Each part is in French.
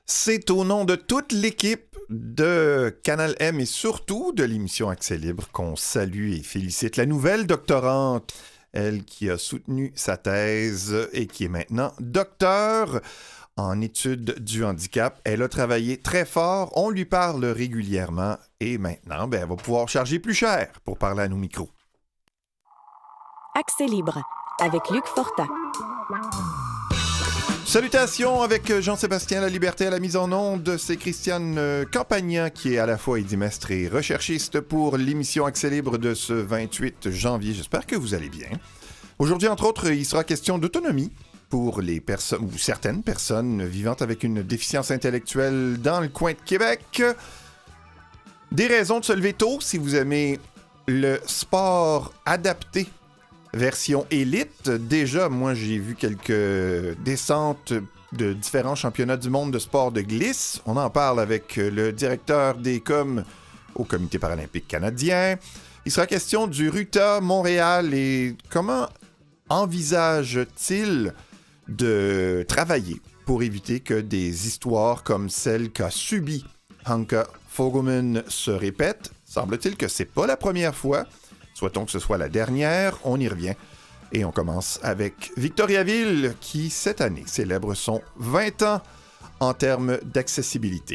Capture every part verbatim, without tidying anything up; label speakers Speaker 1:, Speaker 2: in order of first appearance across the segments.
Speaker 1: C'est au nom de toute l'équipe de Canal M et surtout de l'émission Accès Libre qu'on salue et félicite la nouvelle doctorante, elle qui a soutenu sa thèse et qui est maintenant docteure en études du handicap. Elle a travaillé très fort, on lui parle régulièrement et maintenant, ben, elle va pouvoir charger plus cher pour parler à nos micros.
Speaker 2: Accès Libre avec Luc Fortin.
Speaker 1: Salutations avec Jean-Sébastien Laliberté à la mise en onde. C'est Christiane Campagnan qui est à la fois édimestre et recherchiste pour l'émission Accès Libre de ce vingt-huit janvier. J'espère que vous allez bien. Aujourd'hui, entre autres, il sera question d'autonomie pour les personnes ou certaines personnes vivant avec une déficience intellectuelle dans le coin de Québec. Des raisons de se lever tôt si vous aimez le sport adapté. Version élite, déjà, moi, j'ai vu quelques descentes de différents championnats du monde de sport de glisse. On en parle avec le directeur des coms au Comité paralympique canadien. Il sera question du RUTA Montréal et comment envisage-t-il de travailler pour éviter que des histoires comme celle qu'a subie Hanka Fogelman se répètent. Semble-t-il que c'est pas la première fois. Souhaitons que ce soit la dernière, on y revient. Et on commence avec Victoriaville, qui, cette année, célèbre son vingt ans en termes d'accessibilité.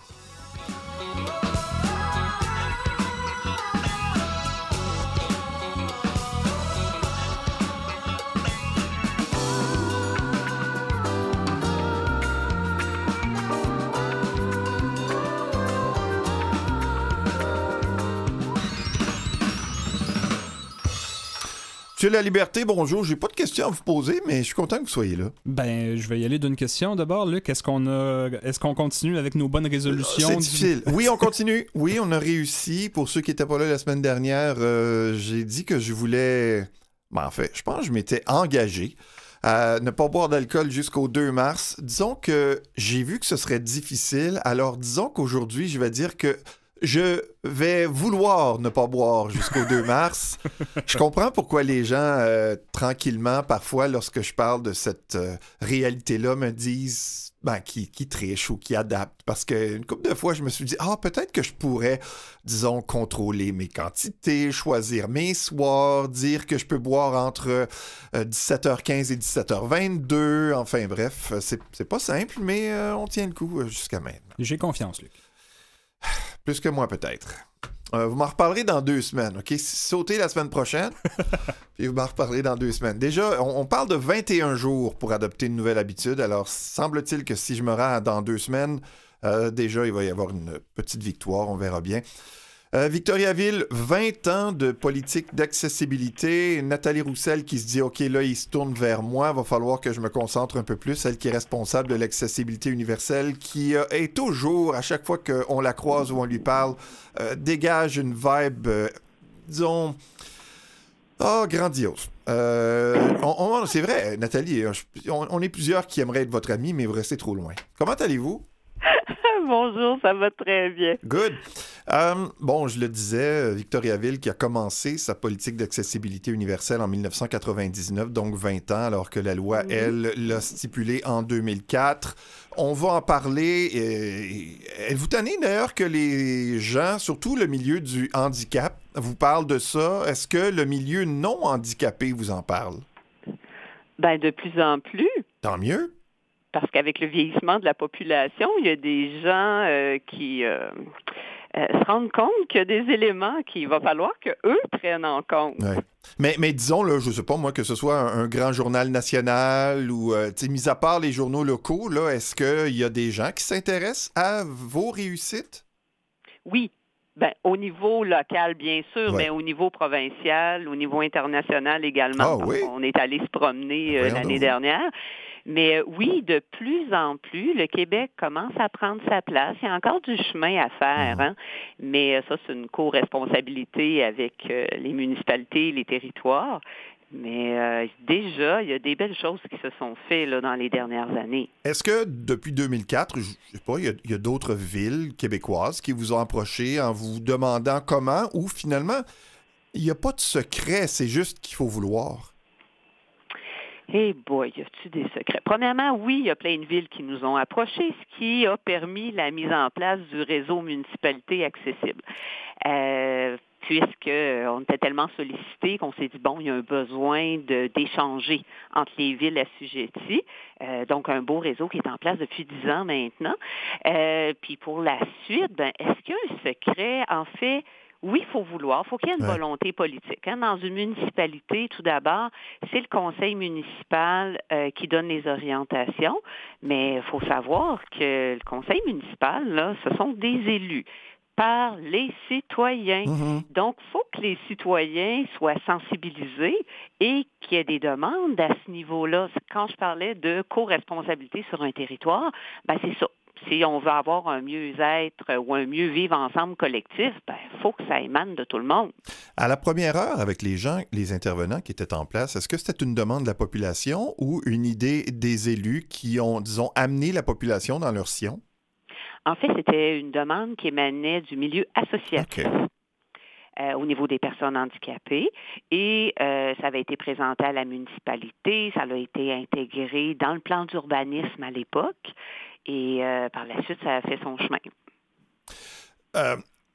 Speaker 1: Monsieur Laliberté, bonjour. J'ai pas de questions à vous poser, mais je suis content que vous soyez là.
Speaker 3: Ben, je vais y aller d'une question d'abord, Luc. Est-ce qu'on a, est-ce qu'on continue avec nos bonnes résolutions?
Speaker 1: C'est difficile.
Speaker 3: Du...
Speaker 1: Oui, on continue. Oui, on a réussi. Pour ceux qui n'étaient pas là la semaine dernière, euh, j'ai dit que je voulais... Ben, en fait, je pense que je m'étais engagé à ne pas boire d'alcool jusqu'au deux mars. Disons que j'ai vu que ce serait difficile. Alors, disons qu'aujourd'hui, je vais dire que je vais vouloir ne pas boire jusqu'au deux mars. Je comprends pourquoi les gens, euh, tranquillement, parfois, lorsque je parle de cette euh, réalité-là, me disent ben, qui, qui trichent ou qui adaptent. Parce qu'une couple de fois, je me suis dit, ah, peut-être que je pourrais, disons, contrôler mes quantités, choisir mes soirs, dire que je peux boire entre euh, dix-sept heures quinze et dix-sept heures vingt-deux. Enfin, bref, c'est, c'est pas simple, mais euh, on tient le coup jusqu'à maintenant.
Speaker 3: J'ai confiance, Luc.
Speaker 1: Plus que moi, peut-être. Euh, vous m'en reparlerez dans deux semaines, OK? Sautez la semaine prochaine, puis vous m'en reparlerez dans deux semaines. Déjà, on, on parle de vingt et un jours pour adopter une nouvelle habitude. Alors, semble-t-il que si je me rends dans deux semaines, euh, déjà, il va y avoir une petite victoire. On verra bien. Euh, Victoriaville, vingt ans de politique d'accessibilité. Nathalie Roussel qui se dit, OK, là, il se tourne vers moi. Il va falloir que je me concentre un peu plus. Elle qui est responsable de l'accessibilité universelle, qui euh, est toujours, à chaque fois qu'on la croise ou on lui parle, euh, dégage une vibe, euh, disons, oh, grandiose. Euh, on, on, c'est vrai, Nathalie, on, on est plusieurs qui aimeraient être votre amie, mais vous restez trop loin. Comment allez-vous?
Speaker 4: Bonjour, ça va très bien.
Speaker 1: Good. Um, bon, je le disais, Victoriaville qui a commencé sa politique d'accessibilité universelle en dix-neuf cent quatre-vingt-dix-neuf, donc vingt ans, alors que la loi, oui. elle, l'a stipulé en deux mille quatre. On va en parler. Et... Êtes-vous tanné d'ailleurs que les gens, surtout le milieu du handicap, vous parlent de ça? Est-ce que le milieu non handicapé vous en parle?
Speaker 4: Ben, de plus en plus.
Speaker 1: Tant mieux.
Speaker 4: Parce qu'avec le vieillissement de la population, il y a des gens euh, qui euh, euh, se rendent compte qu'il y a des éléments qu'il va falloir qu'eux prennent en compte.
Speaker 1: Ouais. Mais, mais disons, là, je ne sais pas, moi, que ce soit un, un grand journal national ou, euh, tu sais, mis à part les journaux locaux, là, est-ce qu'il y a des gens qui s'intéressent à vos réussites?
Speaker 4: Oui. Ben, au niveau local, bien sûr,
Speaker 1: ouais.
Speaker 4: mais au niveau provincial, au niveau international également.
Speaker 1: Ah, oui?
Speaker 4: On est allé se promener euh, l'année donc. dernière. Mais oui, de plus en plus, le Québec commence à prendre sa place. Il y a encore du chemin à faire, mmh. hein? Mais ça, c'est une co-responsabilité avec euh, les municipalités et les territoires. Mais euh, déjà, il y a des belles choses qui se sont faites là, dans les dernières années.
Speaker 1: Est-ce que depuis deux mille quatre, je sais pas, il y a, il y a d'autres villes québécoises qui vous ont approché en vous demandant comment, ou finalement, il n'y a pas de secret, c'est juste qu'il faut vouloir?
Speaker 4: Eh boy, y a-t-il des secrets? Premièrement, oui, il y a plein de villes qui nous ont approchés, ce qui a permis la mise en place du réseau municipalité accessible. Euh, puisqu'on était tellement sollicités qu'on s'est dit, bon, il y a un besoin de, d'échanger entre les villes assujetties. Euh, donc, un beau réseau qui est en place depuis dix ans maintenant. Euh, puis pour la suite, ben, est-ce qu'il y a un secret? En fait, oui, il faut vouloir, il faut qu'il y ait une
Speaker 1: Ouais.
Speaker 4: volonté politique. Hein. Dans une municipalité, tout d'abord, c'est le conseil municipal euh, qui donne les orientations, mais il faut savoir que le conseil municipal, là, ce sont des élus par les citoyens.
Speaker 1: Mm-hmm.
Speaker 4: Donc, il faut que les citoyens soient sensibilisés et qu'il y ait des demandes à ce niveau-là. Quand je parlais de co-responsabilité sur un territoire, ben c'est ça. Si on veut avoir un mieux-être ou un mieux vivre ensemble collectif, ben il faut que ça émane de tout le monde.
Speaker 1: À la première heure, avec les gens, les intervenants qui étaient en place, est-ce que c'était une demande de la population ou une idée des élus qui ont, disons, amené la population dans leur sillon?
Speaker 4: En fait, c'était une demande qui émanait du milieu associatif.
Speaker 1: Okay.
Speaker 4: Euh, au niveau des personnes handicapées et euh, ça avait été présenté à la municipalité, ça a été intégré dans le plan d'urbanisme à l'époque et euh, par la suite, ça a fait son chemin.
Speaker 1: Euh,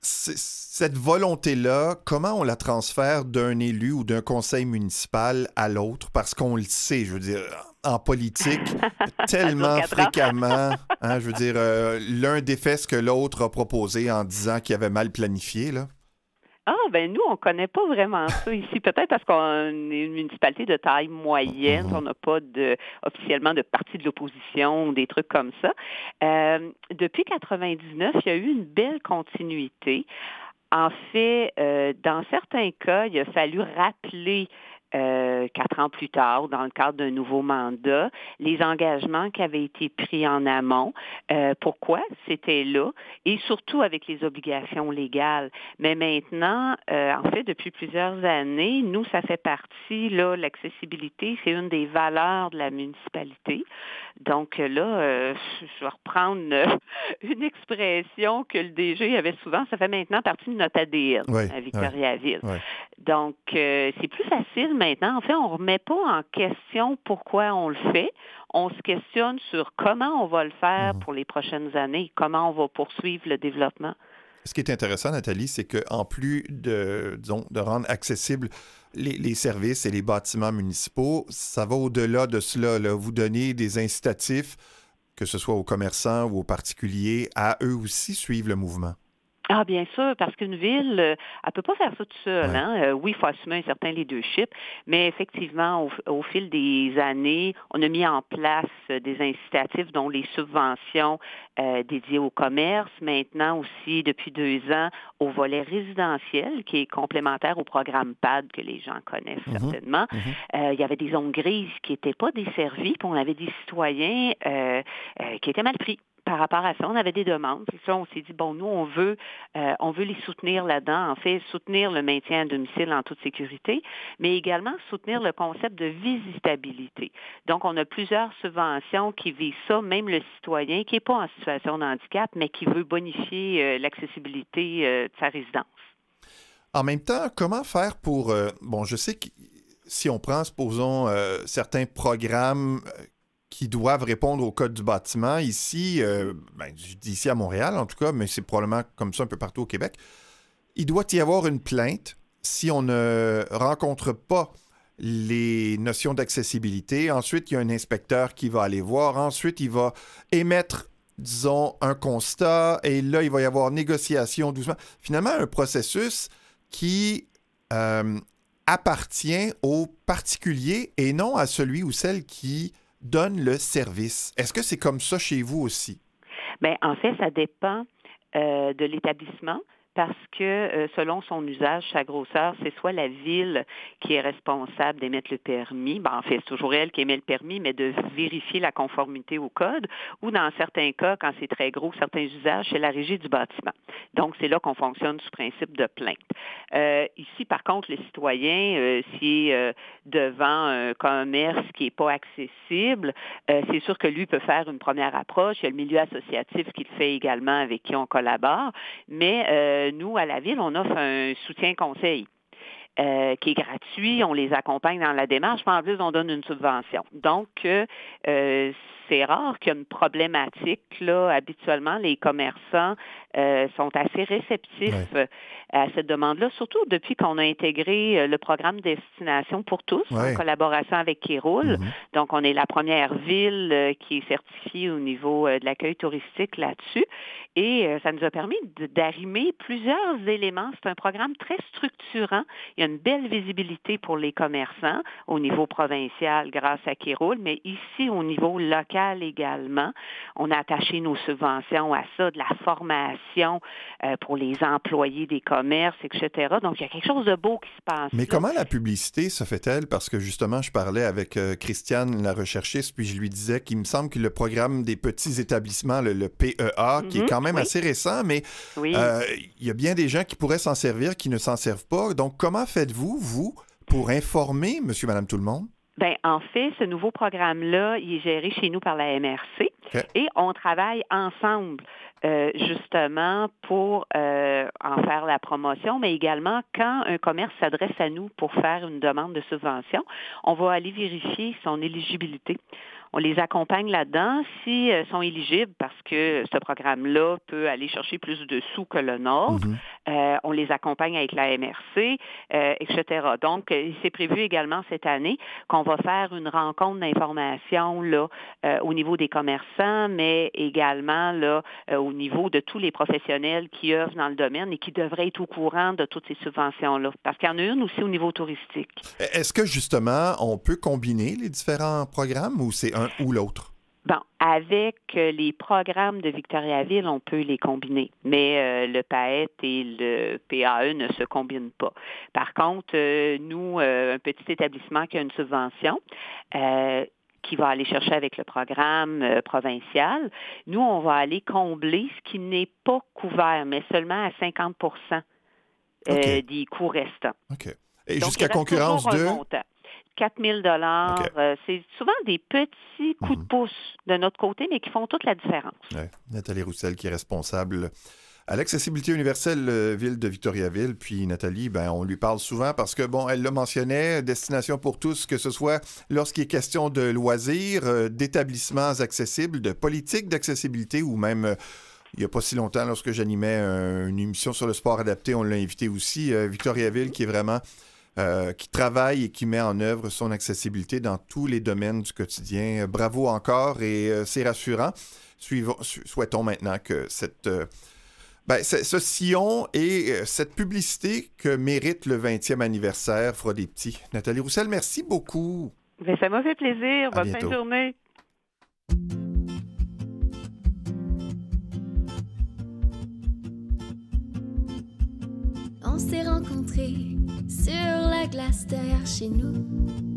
Speaker 1: cette volonté-là, comment on la transfère d'un élu ou d'un conseil municipal à l'autre? Parce qu'on le sait, je veux dire, en politique, tellement fréquemment, hein, je veux dire, euh, l'un défait ce que l'autre a proposé en disant qu'il avait mal planifié, là.
Speaker 4: Ah, ben nous, on ne connaît pas vraiment ça ici. Peut-être parce qu'on est une municipalité de taille moyenne, mm-hmm. on n'a pas de, officiellement de parti de l'opposition ou des trucs comme ça. Euh, depuis quatre-vingt-dix-neuf, il y a eu une belle continuité. En fait, euh, dans certains cas, il a fallu rappeler Euh, quatre ans plus tard, dans le cadre d'un nouveau mandat, les engagements qui avaient été pris en amont. Euh, pourquoi c'était là? Et surtout avec les obligations légales. Mais maintenant, euh, en fait, depuis plusieurs années, nous, ça fait partie, là, l'accessibilité, c'est une des valeurs de la municipalité. Donc là, euh, je vais reprendre une expression que le D G avait souvent, ça fait maintenant partie de notre A D N
Speaker 1: oui,
Speaker 4: à Victoriaville.
Speaker 1: Oui, oui.
Speaker 4: Donc, euh, c'est plus facile maintenant. En fait, on ne remet pas en question pourquoi on le fait. On se questionne sur comment on va le faire mmh. pour les prochaines années, comment on va poursuivre le développement.
Speaker 1: Ce qui est intéressant, Nathalie, c'est qu'en plus de, disons, de rendre accessibles les, les services et les bâtiments municipaux, ça va au-delà de cela, là. Vous donnez des incitatifs, que ce soit aux commerçants ou aux particuliers, à eux aussi suivre le mouvement.
Speaker 4: Ah, bien sûr, parce qu'une ville, elle ne peut pas faire ça toute seule.
Speaker 1: Ouais.
Speaker 4: Hein? Euh, oui, il faut assumer un certain leadership, mais effectivement, au, au fil des années, on a mis en place des incitatifs, dont les subventions euh, dédiées au commerce. Maintenant aussi, depuis deux ans, au volet résidentiel, qui est complémentaire au programme P A D que les gens connaissent mm-hmm. certainement. Mm-hmm. Euh, il y avait des zones grises qui n'étaient pas desservies, puis on avait des citoyens euh, euh, qui étaient mal pris. Par rapport à ça, on avait des demandes. Puis ça, on s'est dit, bon, nous, on veut, euh, on veut les soutenir là-dedans. En fait, soutenir le maintien à domicile en toute sécurité, mais également soutenir le concept de visitabilité. Donc, on a plusieurs subventions qui visent ça, même le citoyen qui n'est pas en situation de handicap, mais qui veut bonifier euh, l'accessibilité euh, de sa résidence.
Speaker 1: En même temps, comment faire pour... Euh, bon, je sais que si on prend, supposons, euh, certains programmes... Euh, qui doivent répondre au code du bâtiment. Ici, euh, ben, je dis ici à Montréal en tout cas, mais c'est probablement comme ça un peu partout au Québec. Il doit y avoir une plainte si on ne rencontre pas les notions d'accessibilité. Ensuite, il y a un inspecteur qui va aller voir. Ensuite, il va émettre, disons, un constat et là, il va y avoir négociation doucement. Finalement, un processus qui euh, appartient au particulier et non à celui ou celle qui donne le service. Est-ce que c'est comme ça chez vous aussi?
Speaker 4: Bien, en fait, ça dépend euh, de l'établissement parce que euh, selon son usage, sa grosseur, c'est soit la ville qui est responsable d'émettre le permis, ben, en fait, c'est toujours elle qui émet le permis, mais de vérifier la conformité au code, ou dans certains cas, quand c'est très gros, certains usages, c'est la régie du bâtiment. Donc, c'est là qu'on fonctionne sous principe de plainte. Euh, ici, par contre, le citoyen, euh, s'il est euh, devant un commerce qui n'est pas accessible, euh, c'est sûr que lui peut faire une première approche. Il y a le milieu associatif qui le fait également, avec qui on collabore, mais euh, nous, à la Ville, on offre un soutien conseil. euh, qui est gratuit. On les accompagne dans la démarche, mais en plus, on donne une subvention. Donc, euh, c'est rare qu'il y ait une problématique. Là, habituellement, les commerçants euh, sont assez réceptifs ouais. à cette demande-là, surtout depuis qu'on a intégré le programme Destination pour tous, ouais. en collaboration avec Kéroul. Mm-hmm. Donc, on est la première ville euh, qui est certifiée au niveau euh, de l'accueil touristique là-dessus. Et euh, ça nous a permis de, d'arrimer plusieurs éléments. C'est un programme très structurant. Il y a une belle visibilité pour les commerçants au niveau provincial grâce à Kéroul, mais ici, au niveau local également, on a attaché nos subventions à ça, de la formation euh, pour les employés des commerces, et cetera. Donc, il y a quelque chose de beau qui se passe.
Speaker 1: Mais
Speaker 4: là.
Speaker 1: Comment la publicité se fait-elle? Parce que justement, je parlais avec euh, Christiane, la recherchiste, puis je lui disais qu'il me semble que le programme des petits établissements, le, le P E A, mm-hmm, qui est quand même oui. assez récent, mais oui. euh, il y a bien des gens qui pourraient s'en servir, qui ne s'en servent pas. Donc, comment faites-vous, vous, pour informer monsieur, madame, tout le monde?
Speaker 4: Bien, en fait, ce nouveau programme-là, il est géré chez nous par la M R C okay. et on travaille ensemble euh, justement pour euh, en faire la promotion, mais également quand un commerce s'adresse à nous pour faire une demande de subvention, on va aller vérifier son éligibilité. On les accompagne là-dedans s'ils euh, sont éligibles parce que ce programme-là peut aller chercher plus de sous que le nôtre. Mm-hmm. Euh, on les accompagne avec la M R C, euh, et cetera. Donc, euh, c'est prévu également cette année qu'on va faire une rencontre d'information là, euh, au niveau des commerçants, mais également là, euh, au niveau de tous les professionnels qui œuvrent dans le domaine et qui devraient être au courant de toutes ces subventions-là. Parce qu'il y en a une aussi au niveau touristique.
Speaker 1: Est-ce que, justement, on peut combiner les différents programmes ou c'est un ou l'autre?
Speaker 4: Bon, avec les programmes de Victoriaville, on peut les combiner, mais euh, le P A E T et le P A E ne se combinent pas. Par contre, euh, nous, euh, un petit établissement qui a une subvention, euh, qui va aller chercher avec le programme euh, provincial, nous, on va aller combler ce qui n'est pas couvert, mais seulement à cinquante pour cent euh, okay. des coûts restants.
Speaker 1: OK. Et Donc, jusqu'à concurrence de...
Speaker 4: quatre mille dollars. Okay. Euh, c'est souvent des petits coups mm-hmm. de pouce de notre côté, mais qui font toute la différence.
Speaker 1: Ouais. Nathalie Roussel qui est responsable à l'accessibilité universelle euh, ville de Victoriaville. Puis Nathalie, ben, on lui parle souvent parce que, bon, elle le mentionnait, destination pour tous, que ce soit lorsqu'il est question de loisirs, euh, d'établissements accessibles, de politique d'accessibilité ou même... Euh, il n'y a pas si longtemps, lorsque j'animais euh, une émission sur le sport adapté, on l'a invité aussi, euh, Victoriaville, qui est vraiment... Euh, qui travaille et qui met en œuvre son accessibilité dans tous les domaines du quotidien. Bravo encore et euh, c'est rassurant. Suivons, su- souhaitons maintenant que cette, euh, ben, ce, ce sillon et euh, cette publicité que mérite le vingtième anniversaire fera des petits. Nathalie Roussel, merci beaucoup.
Speaker 4: Bien, ça m'a fait plaisir.
Speaker 1: À
Speaker 4: Bonne
Speaker 1: bientôt.
Speaker 4: fin de journée.
Speaker 5: On s'est rencontrés sur la glace derrière chez nous.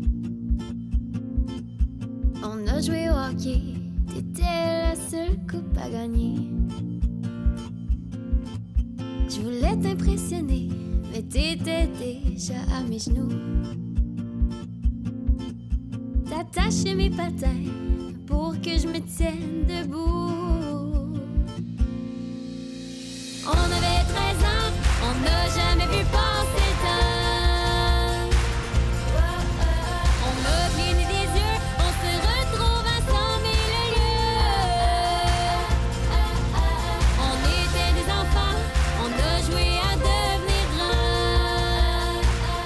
Speaker 5: On a joué au hockey, t'étais la seule coupe à gagner. Je voulais t'impressionner, mais t'étais déjà à mes genoux. T'attachais mes patins pour que je me tienne debout. On avait treize ans, on n'a jamais vu passer le temps. On m'a cligné des yeux, on se retrouve à cent mille lieues. On était des enfants, on a joué à devenir grands.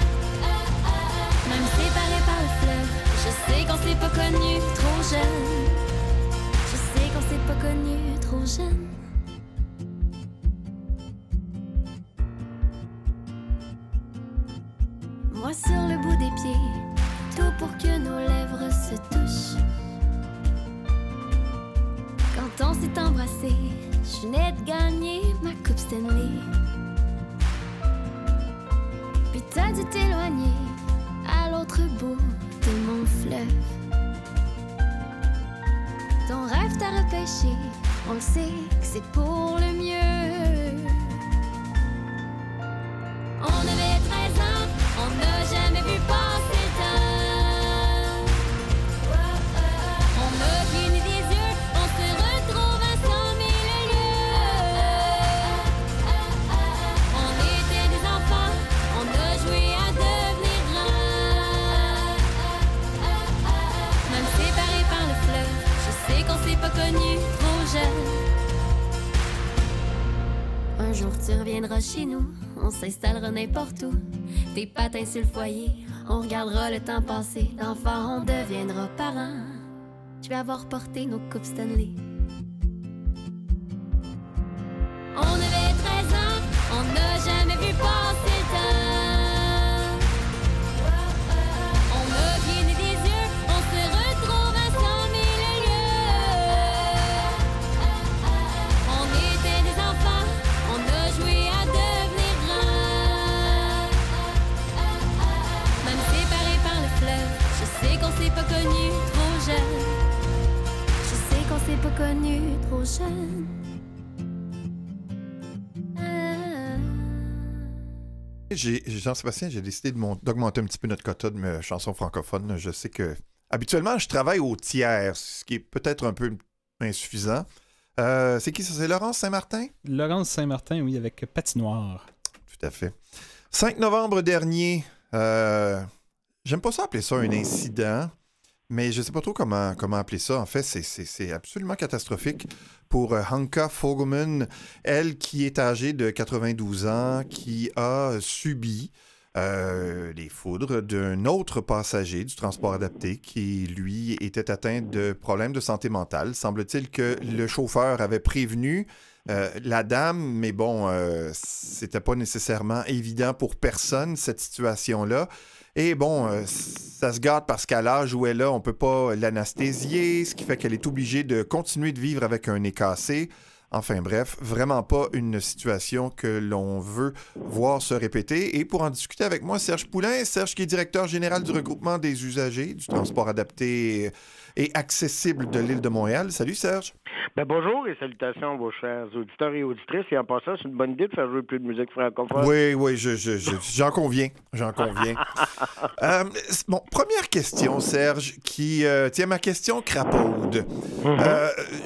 Speaker 5: Même séparés par le fleuve, je sais qu'on s'est pas connus trop jeunes. Je sais qu'on s'est pas connus trop jeunes. Moi sur le bout des pieds, tout pour que nos lèvres se touchent. Quand on s'est embrassé, je venais de gagner ma coupe Stanley. Puis t'as dû t'éloigner à l'autre bout de mon fleuve. Ton rêve t'a repêché, on le sait que c'est pour le mieux. On avait treize ans, on n'a jamais vu passer le temps. On m'a cligné des yeux, on se retrouve à cent mille lieues. On était des enfants, on a joué à deux. jour tu reviendras chez nous, on s'installera n'importe où. Tes patins sur le foyer, on regardera le temps passer. D'enfant, on deviendra parents. Je vais avoir porté nos coupes Stanley. On avait treize ans, on n'a jamais vu passer le temps. On a cligné des yeux, on se retrouve à cent mille lieues. On était des enfants, on a joué à devenir grands. Même séparés par le fleuve, je sais qu'on s'est pas connus trop jeunes. Je sais qu'on s'est pas connus trop jeunes.
Speaker 1: J'ai, Jean-Sébastien, j'ai décidé de mon- d'augmenter un petit peu notre quota de mes chansons francophones. Je sais que habituellement, je travaille au tiers, ce qui est peut-être un peu insuffisant. Euh, c'est qui ça? C'est Laurence Saint-Martin?
Speaker 3: Laurence Saint-Martin, oui, avec Patinoire.
Speaker 1: Tout à fait. cinq novembre dernier, euh, j'aime pas ça appeler ça un incident, mais je sais pas trop comment, comment appeler ça. En fait, c'est, c'est, c'est absolument catastrophique pour euh, Hanka Fogelman, elle qui est âgée de quatre-vingt-douze ans, qui a subi euh, les foudres d'un autre passager du transport adapté qui, lui, était atteint de problèmes de santé mentale. Semble-t-il que le chauffeur avait prévenu euh, la dame, mais bon, euh, c'était pas nécessairement évident pour personne, cette situation-là. Et bon, euh, ça se gâte parce qu'à l'âge où elle est, on peut pas l'anesthésier, ce qui fait qu'elle est obligée de continuer de vivre avec un nez cassé. Enfin bref, vraiment pas une situation que l'on veut voir se répéter. Et pour en discuter avec moi, Serge Poulain. Serge qui est directeur général du regroupement des usagers du transport adapté et accessible de l'île de Montréal. Salut Serge.
Speaker 6: Ben bonjour et salutations à vos chers auditeurs et auditrices. Et en passant, c'est une bonne idée de faire jouer plus de musique francophone.
Speaker 1: Oui, oui, je, je, je- j'en conviens. J'en conviens. Euh, bon, première question, Serge, qui... euh, tiens, ma question crapaude. Euh,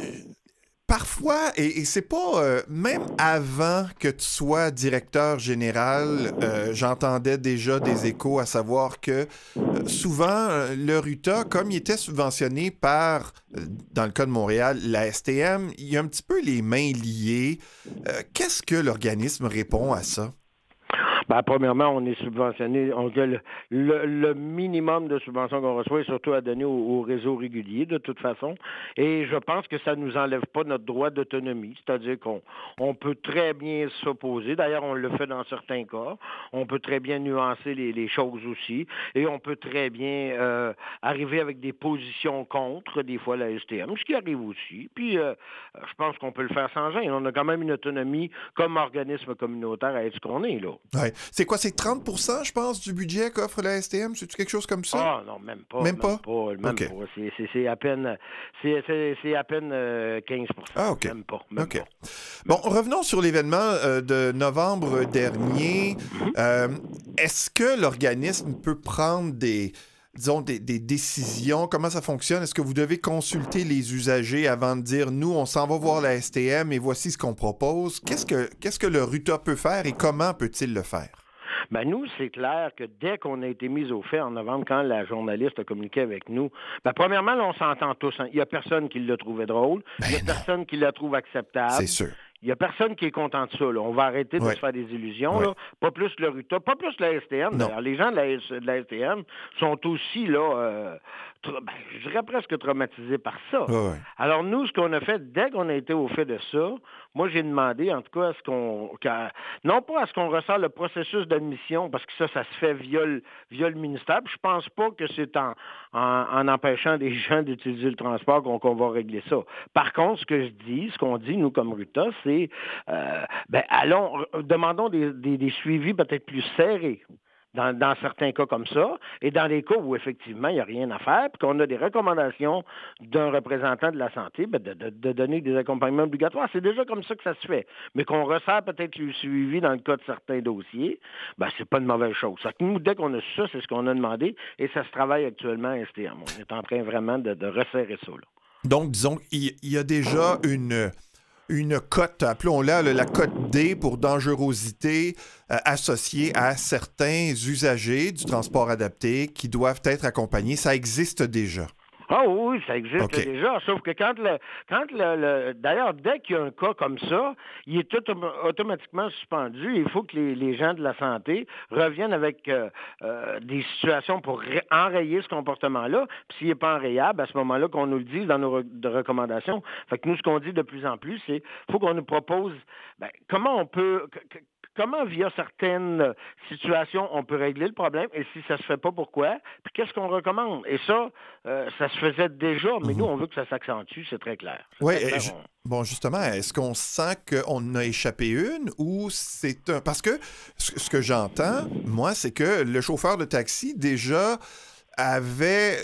Speaker 1: Parfois, et, et c'est pas... euh, même avant que tu sois directeur général, euh, j'entendais déjà des échos à savoir que euh, souvent, euh, le RUTA, comme il était subventionné par, euh, dans le cas de Montréal, la S T M, il y a un petit peu les mains liées. Euh, qu'est-ce que l'organisme répond à ça?
Speaker 6: Ben, premièrement, on est subventionné. On, le, le, le minimum de subvention qu'on reçoit est surtout à donner au, au réseau régulier, de toute façon. Et je pense que ça ne nous enlève pas notre droit d'autonomie. C'est-à-dire qu'on on peut très bien s'opposer. D'ailleurs, on le fait dans certains cas. On peut très bien nuancer les, les choses aussi. Et on peut très bien euh, arriver avec des positions contre, des fois, la S T M, ce qui arrive aussi. Puis, euh, je pense qu'on peut le faire sans gêne. On a quand même une autonomie comme organisme communautaire à être ce qu'on est, là.
Speaker 1: Ouais. C'est quoi, c'est trente pour cent, je pense, du budget qu'offre la S T M? C'est-tu quelque chose comme ça?
Speaker 6: Ah non, même pas.
Speaker 1: Même pas?
Speaker 6: Même
Speaker 1: OK.
Speaker 6: pas. C'est, c'est, c'est à peine, c'est, c'est, c'est à peine euh, quinze pour cent.
Speaker 1: Ah, OK.
Speaker 6: Même pas. Même
Speaker 1: OK.
Speaker 6: pas.
Speaker 1: Bon, revenons sur l'événement euh, de novembre dernier. Euh, est-ce que l'organisme peut prendre des, disons, des, des décisions? Comment ça fonctionne? Est-ce que vous devez consulter les usagers avant de dire, nous, on s'en va voir la S T M et voici ce qu'on propose? Qu'est-ce que, qu'est-ce que le RUTA peut faire et comment peut-il le faire?
Speaker 6: Ben nous, c'est clair que dès qu'on a été mis au fait en novembre, quand la journaliste a communiqué avec nous, ben premièrement, là, on s'entend tous. Hein. Il n'y a personne qui l'a trouvé drôle. Il n'y a
Speaker 1: Ben
Speaker 6: personne qui la trouve acceptable.
Speaker 1: C'est sûr.
Speaker 6: Il n'y a personne qui est content de ça. Là. On va arrêter de
Speaker 1: Ouais.
Speaker 6: se faire des illusions.
Speaker 1: Ouais.
Speaker 6: Là. Pas plus le RUTA, pas plus la S T M.
Speaker 1: Non.
Speaker 6: D'ailleurs. Les gens de la, S- de la S T M sont aussi, là, euh, tra- ben, je dirais presque traumatisés par ça.
Speaker 1: Ouais, ouais.
Speaker 6: Alors nous, ce qu'on a fait, dès qu'on a été au fait de ça, moi, j'ai demandé, en tout cas, à ce qu'on... qu'à- non pas à ce qu'on ressort le processus d'admission, parce que ça, ça se fait via le, via le ministère. Puis je pense pas que c'est en, en, en empêchant des gens d'utiliser le transport qu'on, qu'on va régler ça. Par contre, ce que je dis, ce qu'on dit, nous, comme RUTA, c'est, euh, ben, allons, euh, demandons des, des, des suivis peut-être plus serrés. Dans, dans certains cas comme ça, et dans les cas où effectivement il n'y a rien à faire, puis qu'on a des recommandations d'un représentant de la santé, ben de, de, de donner des accompagnements obligatoires. C'est déjà comme ça que ça se fait. Mais qu'on resserre peut-être le suivi dans le cas de certains dossiers, ben c'est pas une mauvaise chose. Ça, nous, dès qu'on a su ça, c'est ce qu'on a demandé, et ça se travaille actuellement à S T M. On est en train vraiment de, de resserrer ça, là.
Speaker 1: Donc, disons qu'il il y a déjà une, une cote, appelons-la là, la cote D pour dangerosité euh, associée à certains usagers du transport adapté qui doivent être accompagnés. Ça existe déjà.
Speaker 6: Ah oui, ça existe
Speaker 1: Okay.
Speaker 6: déjà. Sauf que quand le, quand le, le d'ailleurs, dès qu'il y a un cas comme ça, il est autom- automatiquement suspendu. Il faut que les, les gens de la santé reviennent avec euh, euh, des situations pour ré- enrayer ce comportement-là. Puis s'il n'est pas enrayable, à ce moment-là, qu'on nous le dise dans nos re- de recommandations. Fait que nous, ce qu'on dit de plus en plus, c'est qu'il faut qu'on nous propose ben, comment on peut. Que, que, Comment, via certaines situations, on peut régler le problème et si ça ne se fait pas, pourquoi? Puis qu'est-ce qu'on recommande? Et ça, euh, ça se faisait déjà, mais
Speaker 1: Mhm.
Speaker 6: nous, on veut que ça s'accentue, c'est très clair. C'est
Speaker 1: Oui,
Speaker 6: très clair,
Speaker 1: ju-
Speaker 6: on-
Speaker 1: bon, justement, est-ce qu'on sent qu'on a échappé une ou c'est un... Parce que ce ce que j'entends, moi, c'est que le chauffeur de taxi, déjà, avait,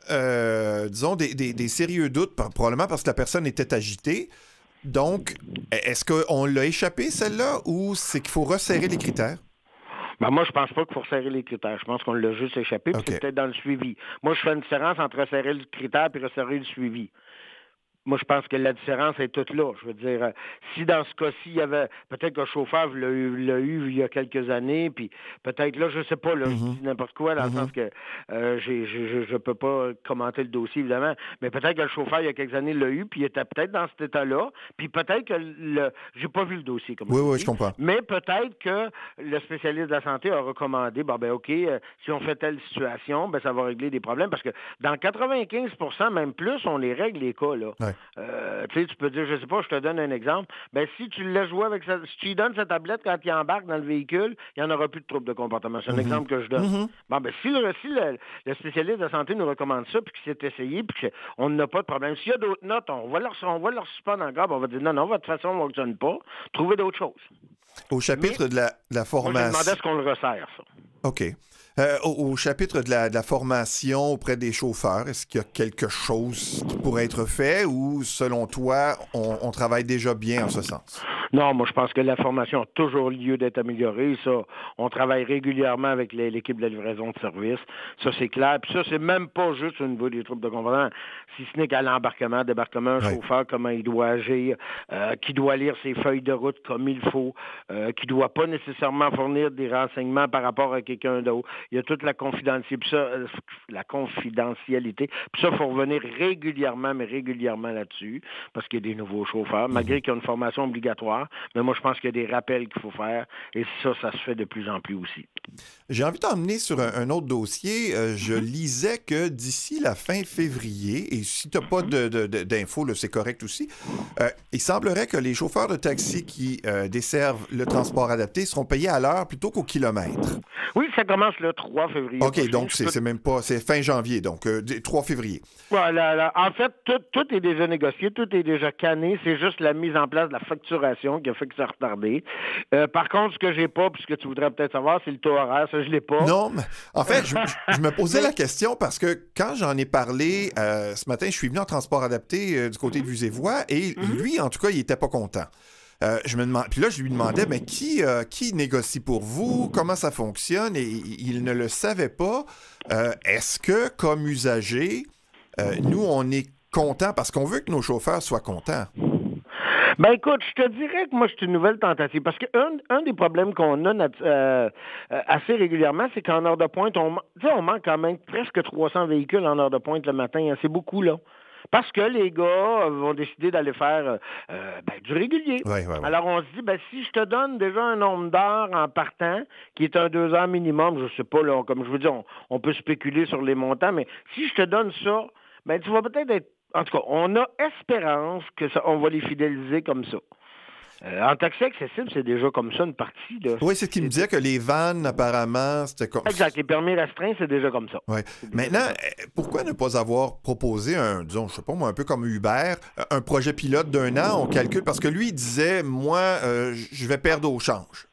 Speaker 1: euh, disons, des, des- des sérieux doutes, par- probablement parce que la personne était agitée. Donc, est-ce qu'on l'a échappé, celle-là, ou c'est qu'il faut resserrer les critères?
Speaker 6: Ben moi, je pense pas qu'il faut resserrer les critères. Je pense qu'on l'a juste échappé, puis
Speaker 1: OK.
Speaker 6: c'est peut-être dans le suivi. Moi, je fais une différence entre resserrer le critère et resserrer le suivi. Moi, je pense que la différence est toute là. Je veux dire, euh, si dans ce cas-ci, il y avait peut-être qu'un chauffeur l'a eu, l'a eu il y a quelques années, puis peut-être là, je sais pas, là, je
Speaker 1: Mhm.
Speaker 6: dis n'importe quoi, dans le
Speaker 1: Mhm.
Speaker 6: sens que euh, j'ai, je, je peux pas commenter le dossier, évidemment, mais peut-être que le chauffeur, il y a quelques années, l'a eu, puis il était peut-être dans cet état-là, puis peut-être que le... J'ai pas vu le dossier, comme
Speaker 1: Oui,
Speaker 6: on
Speaker 1: oui,
Speaker 6: dit,
Speaker 1: je comprends.
Speaker 6: mais peut-être que le spécialiste de la santé a recommandé, bon, ben OK, euh, si on fait telle situation, ben ça va régler des problèmes, parce que dans quatre-vingt-quinze pour cent, même plus, on les règle, les cas, là.
Speaker 1: Ouais.
Speaker 6: Euh, tu sais, tu peux dire, je sais pas, je te donne un exemple. Ben, si tu le laisses jouer avec sa, si tu lui donnes sa tablette quand il embarque dans le véhicule, il n'y en aura plus de troubles de comportement. C'est un
Speaker 1: Mhm.
Speaker 6: exemple que je donne.
Speaker 1: Mhm.
Speaker 6: Bon, ben, si, le, si le, le spécialiste de la santé nous recommande ça, puis qu'il s'est essayé, puis qu'on n'a pas de problème. S'il y a d'autres notes, on va leur, on va leur suspendre encore, puis on va dire, non, non, votre façon ne fonctionne pas. Trouvez d'autres choses.
Speaker 1: Au chapitre
Speaker 6: Mais,
Speaker 1: de la, de la
Speaker 6: Moi, je
Speaker 1: formation...
Speaker 6: demandais est-ce qu'on le resserre, ça.
Speaker 1: OK. Euh, au, au chapitre de la, de la formation auprès des chauffeurs, est-ce qu'il y a quelque chose qui pourrait être fait ou, selon toi, on, on travaille déjà bien en ce sens?
Speaker 6: Non, moi, je pense que la formation a toujours lieu d'être améliorée. Ça, on travaille régulièrement avec les- l'équipe de la livraison de service. Ça, c'est clair. Puis ça, c'est même pas juste au niveau des troubles de comportement, si ce n'est qu'à l'embarquement, débarquement, un
Speaker 1: Ouais.
Speaker 6: chauffeur, comment il doit agir, euh, qui doit lire ses feuilles de route comme il faut, euh, qui doit pas nécessairement fournir des renseignements par rapport à quelqu'un d'autre. Il y a toute la confidentialité. Puis ça, euh, la confidentialité. Puis ça, il faut revenir régulièrement, mais régulièrement là-dessus, parce qu'il y a des nouveaux chauffeurs, malgré qu'il y a une formation obligatoire. Mais moi, je pense qu'il y a des rappels qu'il faut faire. Et ça, ça se fait de plus en plus aussi.
Speaker 1: J'ai envie d'emmener sur un, un autre dossier. Euh, je lisais que d'ici la fin février, et si tu n'as pas de, de, de, d'infos, là, c'est correct aussi, euh, il semblerait que les chauffeurs de taxi qui euh, desservent le transport adapté seront payés à l'heure plutôt qu'au kilomètre.
Speaker 6: Oui, ça commence le trois février.
Speaker 1: OK,
Speaker 6: prochain.
Speaker 1: donc
Speaker 6: Je
Speaker 1: c'est,
Speaker 6: peux-
Speaker 1: c'est même pas... C'est fin janvier, donc euh, d- trois février.
Speaker 6: Voilà, là, en fait, tout, tout est déjà négocié, tout est déjà canné. C'est juste la mise en place de la facturation qui a fait que ça a retardé. Euh, par contre, ce que j'ai pas, puis ce que tu voudrais peut-être savoir, c'est le taux horaire. Ça, je l'ai pas.
Speaker 1: Non, mais en fait, je, je- je me posais la question parce que quand j'en ai parlé euh, ce matin, je suis venu en transport adapté euh, du côté de Vues-et-Voix et lui, en tout cas, il était pas content. Euh, je me demande, puis là, je lui demandais, mais qui, euh, qui négocie pour vous? Comment ça fonctionne? Et il ne le savait pas. Euh, est-ce que, comme usager, euh, nous, on est content parce qu'on veut que nos chauffeurs soient contents?
Speaker 6: Ben écoute, je te dirais que moi, c'est une nouvelle tentative. Parce qu'un un des problèmes qu'on a nat- euh, euh, assez régulièrement, c'est qu'en heure de pointe, on, man- tu sais, on manque quand même presque trois cents véhicules en heure de pointe le matin. Hein. C'est beaucoup, là. Parce que les gars euh, vont décider d'aller faire euh, euh, ben, du régulier.
Speaker 1: Ouais, ouais, ouais.
Speaker 6: Alors, on se dit, ben, si je te donne déjà un nombre d'heures en partant, qui est un deux heures minimum, je sais pas, là, comme je veux dire, on, on peut spéculer sur les montants, mais si je te donne ça, ben, tu vas peut-être être... En tout cas, on a espérance que ça, on va les fidéliser comme ça. Euh, en taxi accessible, c'est déjà comme ça une partie. Là.
Speaker 1: Oui, c'est ce qu'il me disait que les vannes, apparemment, c'était comme...
Speaker 6: Exact. Les permis restreints, c'est déjà comme ça.
Speaker 1: Ouais. Maintenant, euh, pourquoi ne pas avoir proposé un, disons, je sais pas moi, un peu comme Uber, euh, un projet pilote d'un an, on calcule, parce que lui, il disait, moi, euh, je vais perdre au change.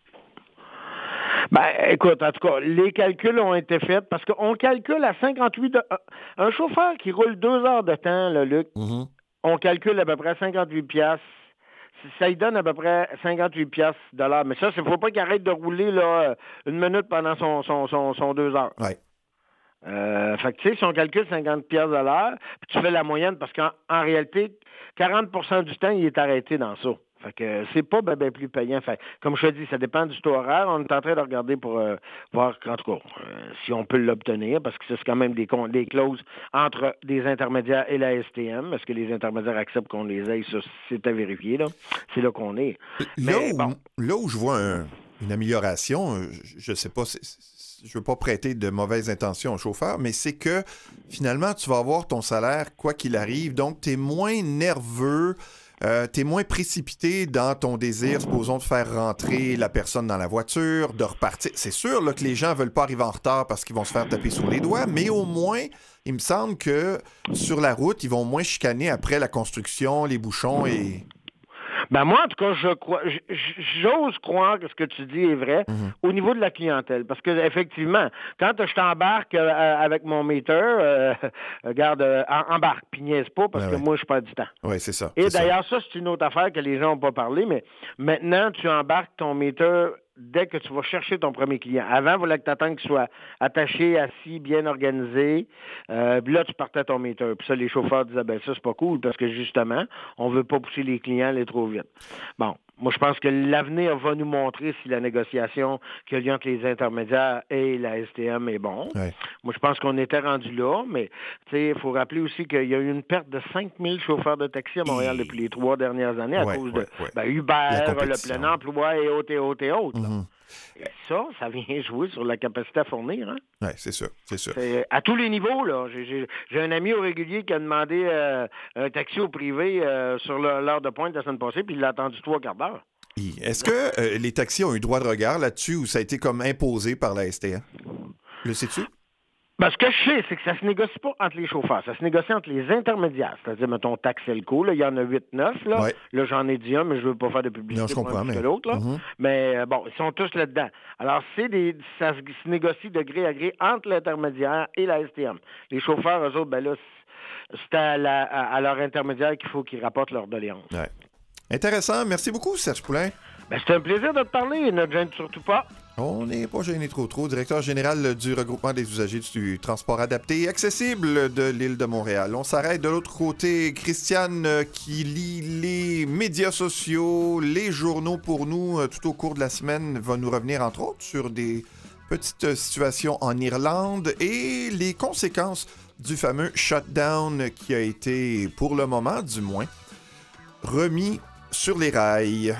Speaker 6: Ben, écoute, en tout cas, les calculs ont été faits parce qu'on calcule à cinquante-huit... De... Un chauffeur qui roule deux heures de temps, là, Luc,
Speaker 1: Mhm.
Speaker 6: on calcule à peu près cinquante-huit piastres. Ça lui donne à peu près cinquante-huit piastres de l'heure. Mais ça, il ne faut pas qu'il arrête de rouler là, une minute pendant son, son, son, son deux heures.
Speaker 1: Ouais.
Speaker 6: Euh, fait que, tu sais, si on calcule cinquante piastres de l'heure, puis tu fais la moyenne, parce qu'en en réalité, quarante pour cent du temps, il est arrêté dans ça. Fait que c'est pas ben, ben plus payant. Fait, comme je te dis, ça dépend du taux horaire. On est en train de regarder pour euh, voir, en tout cas, euh, si on peut l'obtenir, parce que c'est quand même des, des clauses entre des intermédiaires et la S T M. Est-ce que les intermédiaires acceptent qu'on les aille? Ça, c'est à vérifier, là. C'est là qu'on est.
Speaker 1: Là,
Speaker 6: Mais,
Speaker 1: où,
Speaker 6: bon.
Speaker 1: là où je vois un, une amélioration, je ne sais pas, c'est, c'est, je veux pas prêter de mauvaises intentions au chauffeur, mais c'est que finalement, tu vas avoir ton salaire quoi qu'il arrive, donc tu es moins nerveux. Euh, t'es moins précipité dans ton désir, supposons, de faire rentrer la personne dans la voiture, de repartir. C'est sûr là, que les gens veulent pas arriver en retard parce qu'ils vont se faire taper sur les doigts, mais au moins, il me semble que sur la route, ils vont moins chicaner après la construction, les bouchons et...
Speaker 6: Ben moi, en tout cas, je crois, j'ose croire que ce que tu dis est vrai mm-hmm. au niveau de la clientèle. Parce que effectivement, quand je t'embarque euh, avec mon meter, euh, regarde, euh, embarque, puis niaise pas, parce ben que ouais. moi, je perds du temps.
Speaker 1: Oui, c'est ça.
Speaker 6: Et
Speaker 1: c'est
Speaker 6: d'ailleurs,
Speaker 1: ça.
Speaker 6: ça, c'est une autre affaire que les gens n'ont pas parlé, mais maintenant, tu embarques ton meter dès que tu vas chercher ton premier client. Avant, il fallait que tu attendes qu'il soit attaché, assis, bien organisé. Euh, puis là, tu partais ton meter. Puis ça, les chauffeurs disaient, ben ça, c'est pas cool parce que justement, on veut pas pousser les clients à aller trop vite. Bon. Moi, je pense que l'avenir va nous montrer si la négociation qu'il y a entre les intermédiaires et la S T M est bon. Ouais. Moi, je pense qu'on était rendu là, mais il faut rappeler aussi qu'il y a eu une perte de cinq mille chauffeurs de taxi à Montréal et... depuis les trois dernières années à ouais, cause ouais, de ouais. Ben, Uber, le plein emploi et autres et autres et autres. Mm-hmm. Et ça, ça vient jouer sur la capacité à fournir. Hein?
Speaker 1: Oui, c'est sûr, c'est sûr.
Speaker 6: C'est à tous les niveaux, là. J'ai, j'ai, j'ai un ami au régulier qui a demandé euh, un taxi au privé euh, sur le, l'heure de pointe la semaine passée, puis il l'a attendu trois quarts d'heure.
Speaker 1: Est-ce que euh, les taxis ont eu droit de regard là-dessus ou ça a été comme imposé par la S T M? Le sais-tu?
Speaker 6: Ben, ce que je sais, c'est que ça se négocie pas entre les chauffeurs, ça se négocie entre les intermédiaires. C'est-à-dire, mettons, Taxelco, là, il y en a huit neuf, là. Ouais. Là, j'en ai dit un, mais je veux pas faire de publicité
Speaker 1: non, je
Speaker 6: pour
Speaker 1: comprends,
Speaker 6: un plus
Speaker 1: mais...
Speaker 6: que l'autre, là. Mm-hmm. Mais euh, bon, ils sont tous là-dedans. Alors, c'est des, ça se négocie de gré à gré entre l'intermédiaire et la S T M. Les chauffeurs, eux autres, ben là, c'est à, la, à, à leur intermédiaire qu'il faut qu'ils rapportent leur doléance.
Speaker 1: Ouais. Intéressant. Merci beaucoup, Serge Poulain.
Speaker 6: Ben, c'était un plaisir de te parler. Ne te gêne surtout pas.
Speaker 1: On n'est pas gêné trop trop. Directeur général du regroupement des usagers du transport adapté et accessible de l'île de Montréal. On s'arrête de l'autre côté. Christiane qui lit les médias sociaux, les journaux pour nous tout au cours de la semaine va nous revenir entre autres sur des petites situations en Irlande et les conséquences du fameux shutdown qui a été, pour le moment du moins, remis sur les rails.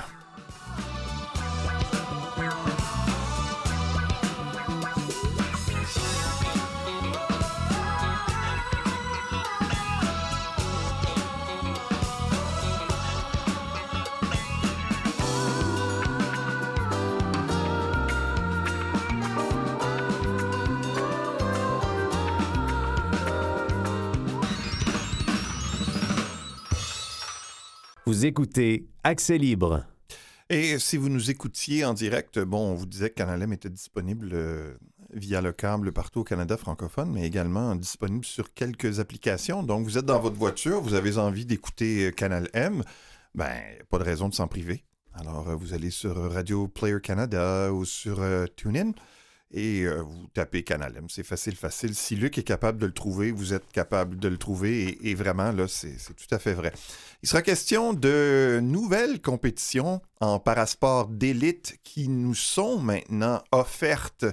Speaker 7: Vous écoutez Accès Libre.
Speaker 1: Et si vous nous écoutiez en direct, bon, on vous disait que Canal M était disponible euh, via le câble partout au Canada francophone, mais également disponible sur quelques applications. Donc, vous êtes dans votre voiture, vous avez envie d'écouter Canal M, ben, pas de raison de s'en priver. Alors, euh, vous allez sur Radio Player Canada ou sur euh, TuneIn et euh, vous tapez Canal M. C'est facile, facile. Si Luc est capable de le trouver, vous êtes capable de le trouver et, et vraiment, là, c'est, c'est tout à fait vrai. Il sera question de nouvelles compétitions en parasport d'élite qui nous sont maintenant offertes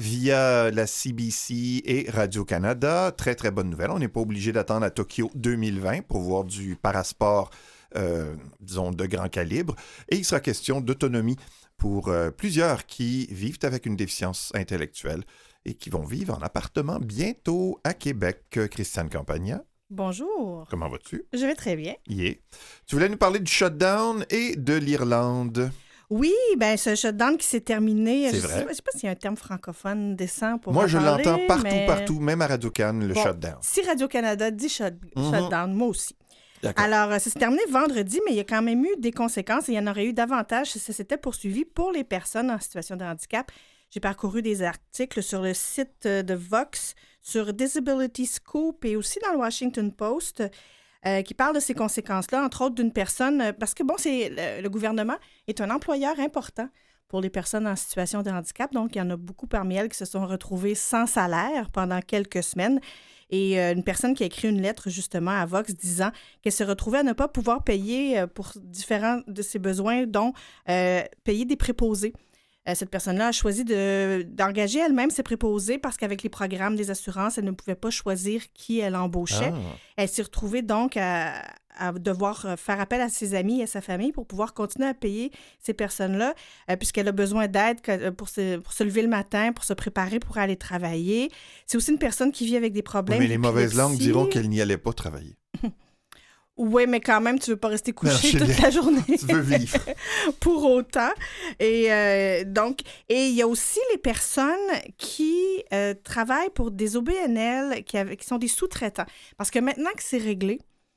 Speaker 1: via la C B C et Radio-Canada. Très, très bonne nouvelle. On n'est pas obligé d'attendre à Tokyo deux mille vingt pour voir du parasport, euh, disons, de grand calibre. Et il sera question d'autonomie pour euh, plusieurs qui vivent avec une déficience intellectuelle et qui vont vivre en appartement bientôt à Québec. Christiane Campagna.
Speaker 8: Bonjour.
Speaker 1: Comment vas-tu?
Speaker 8: Je vais très bien.
Speaker 1: Yeah. Tu voulais nous parler du shutdown et de l'Irlande.
Speaker 8: Oui, bien, ce shutdown qui s'est terminé,
Speaker 1: c'est
Speaker 8: je
Speaker 1: vrai.
Speaker 8: ne sais, sais pas s'il y a un terme francophone décent pour
Speaker 1: moi,
Speaker 8: en
Speaker 1: je
Speaker 8: parler,
Speaker 1: l'entends partout,
Speaker 8: mais...
Speaker 1: partout, même à Radio-Can, le
Speaker 8: bon,
Speaker 1: shutdown.
Speaker 8: Si Radio-Canada dit shut... mm-hmm. shutdown, moi aussi.
Speaker 1: D'accord.
Speaker 8: Alors, ça s'est terminé vendredi, mais il y a quand même eu des conséquences et il y en aurait eu davantage si ça s'était poursuivi pour les personnes en situation de handicap. J'ai parcouru des articles sur le site de Vox, sur Disability Scoop et aussi dans le Washington Post euh, qui parlent de ces conséquences-là, entre autres d'une personne, parce que, bon, c'est le, le gouvernement est un employeur important pour les personnes en situation de handicap. Donc, il y en a beaucoup parmi elles qui se sont retrouvées sans salaire pendant quelques semaines. et euh, une personne qui a écrit une lettre justement à Vox disant qu'elle se retrouvait à ne pas pouvoir payer euh, pour différents de ses besoins, dont euh, payer des préposés. Euh, cette personne-là a choisi de, d'engager elle-même ses préposés parce qu'avec les programmes des assurances, elle ne pouvait pas choisir qui elle embauchait. Ah. Elle s'est retrouvée donc à, à devoir faire appel à ses amis et à sa famille pour pouvoir continuer à payer ces personnes-là, euh, puisqu'elle a besoin d'aide pour se, pour se lever le matin, pour se préparer pour aller travailler. C'est aussi une personne qui vit avec des problèmes.
Speaker 1: Oui, mais les mauvaises langues diront qu'elle n'y allait pas travailler.
Speaker 8: Oui, mais quand même, tu ne veux pas rester couché non, toute la journée.
Speaker 1: Tu veux vivre.
Speaker 8: Pour autant. Et euh, donc, et il y a aussi les personnes qui euh, travaillent pour des O B N L qui, qui sont des sous-traitants. Parce que maintenant que c'est réglé,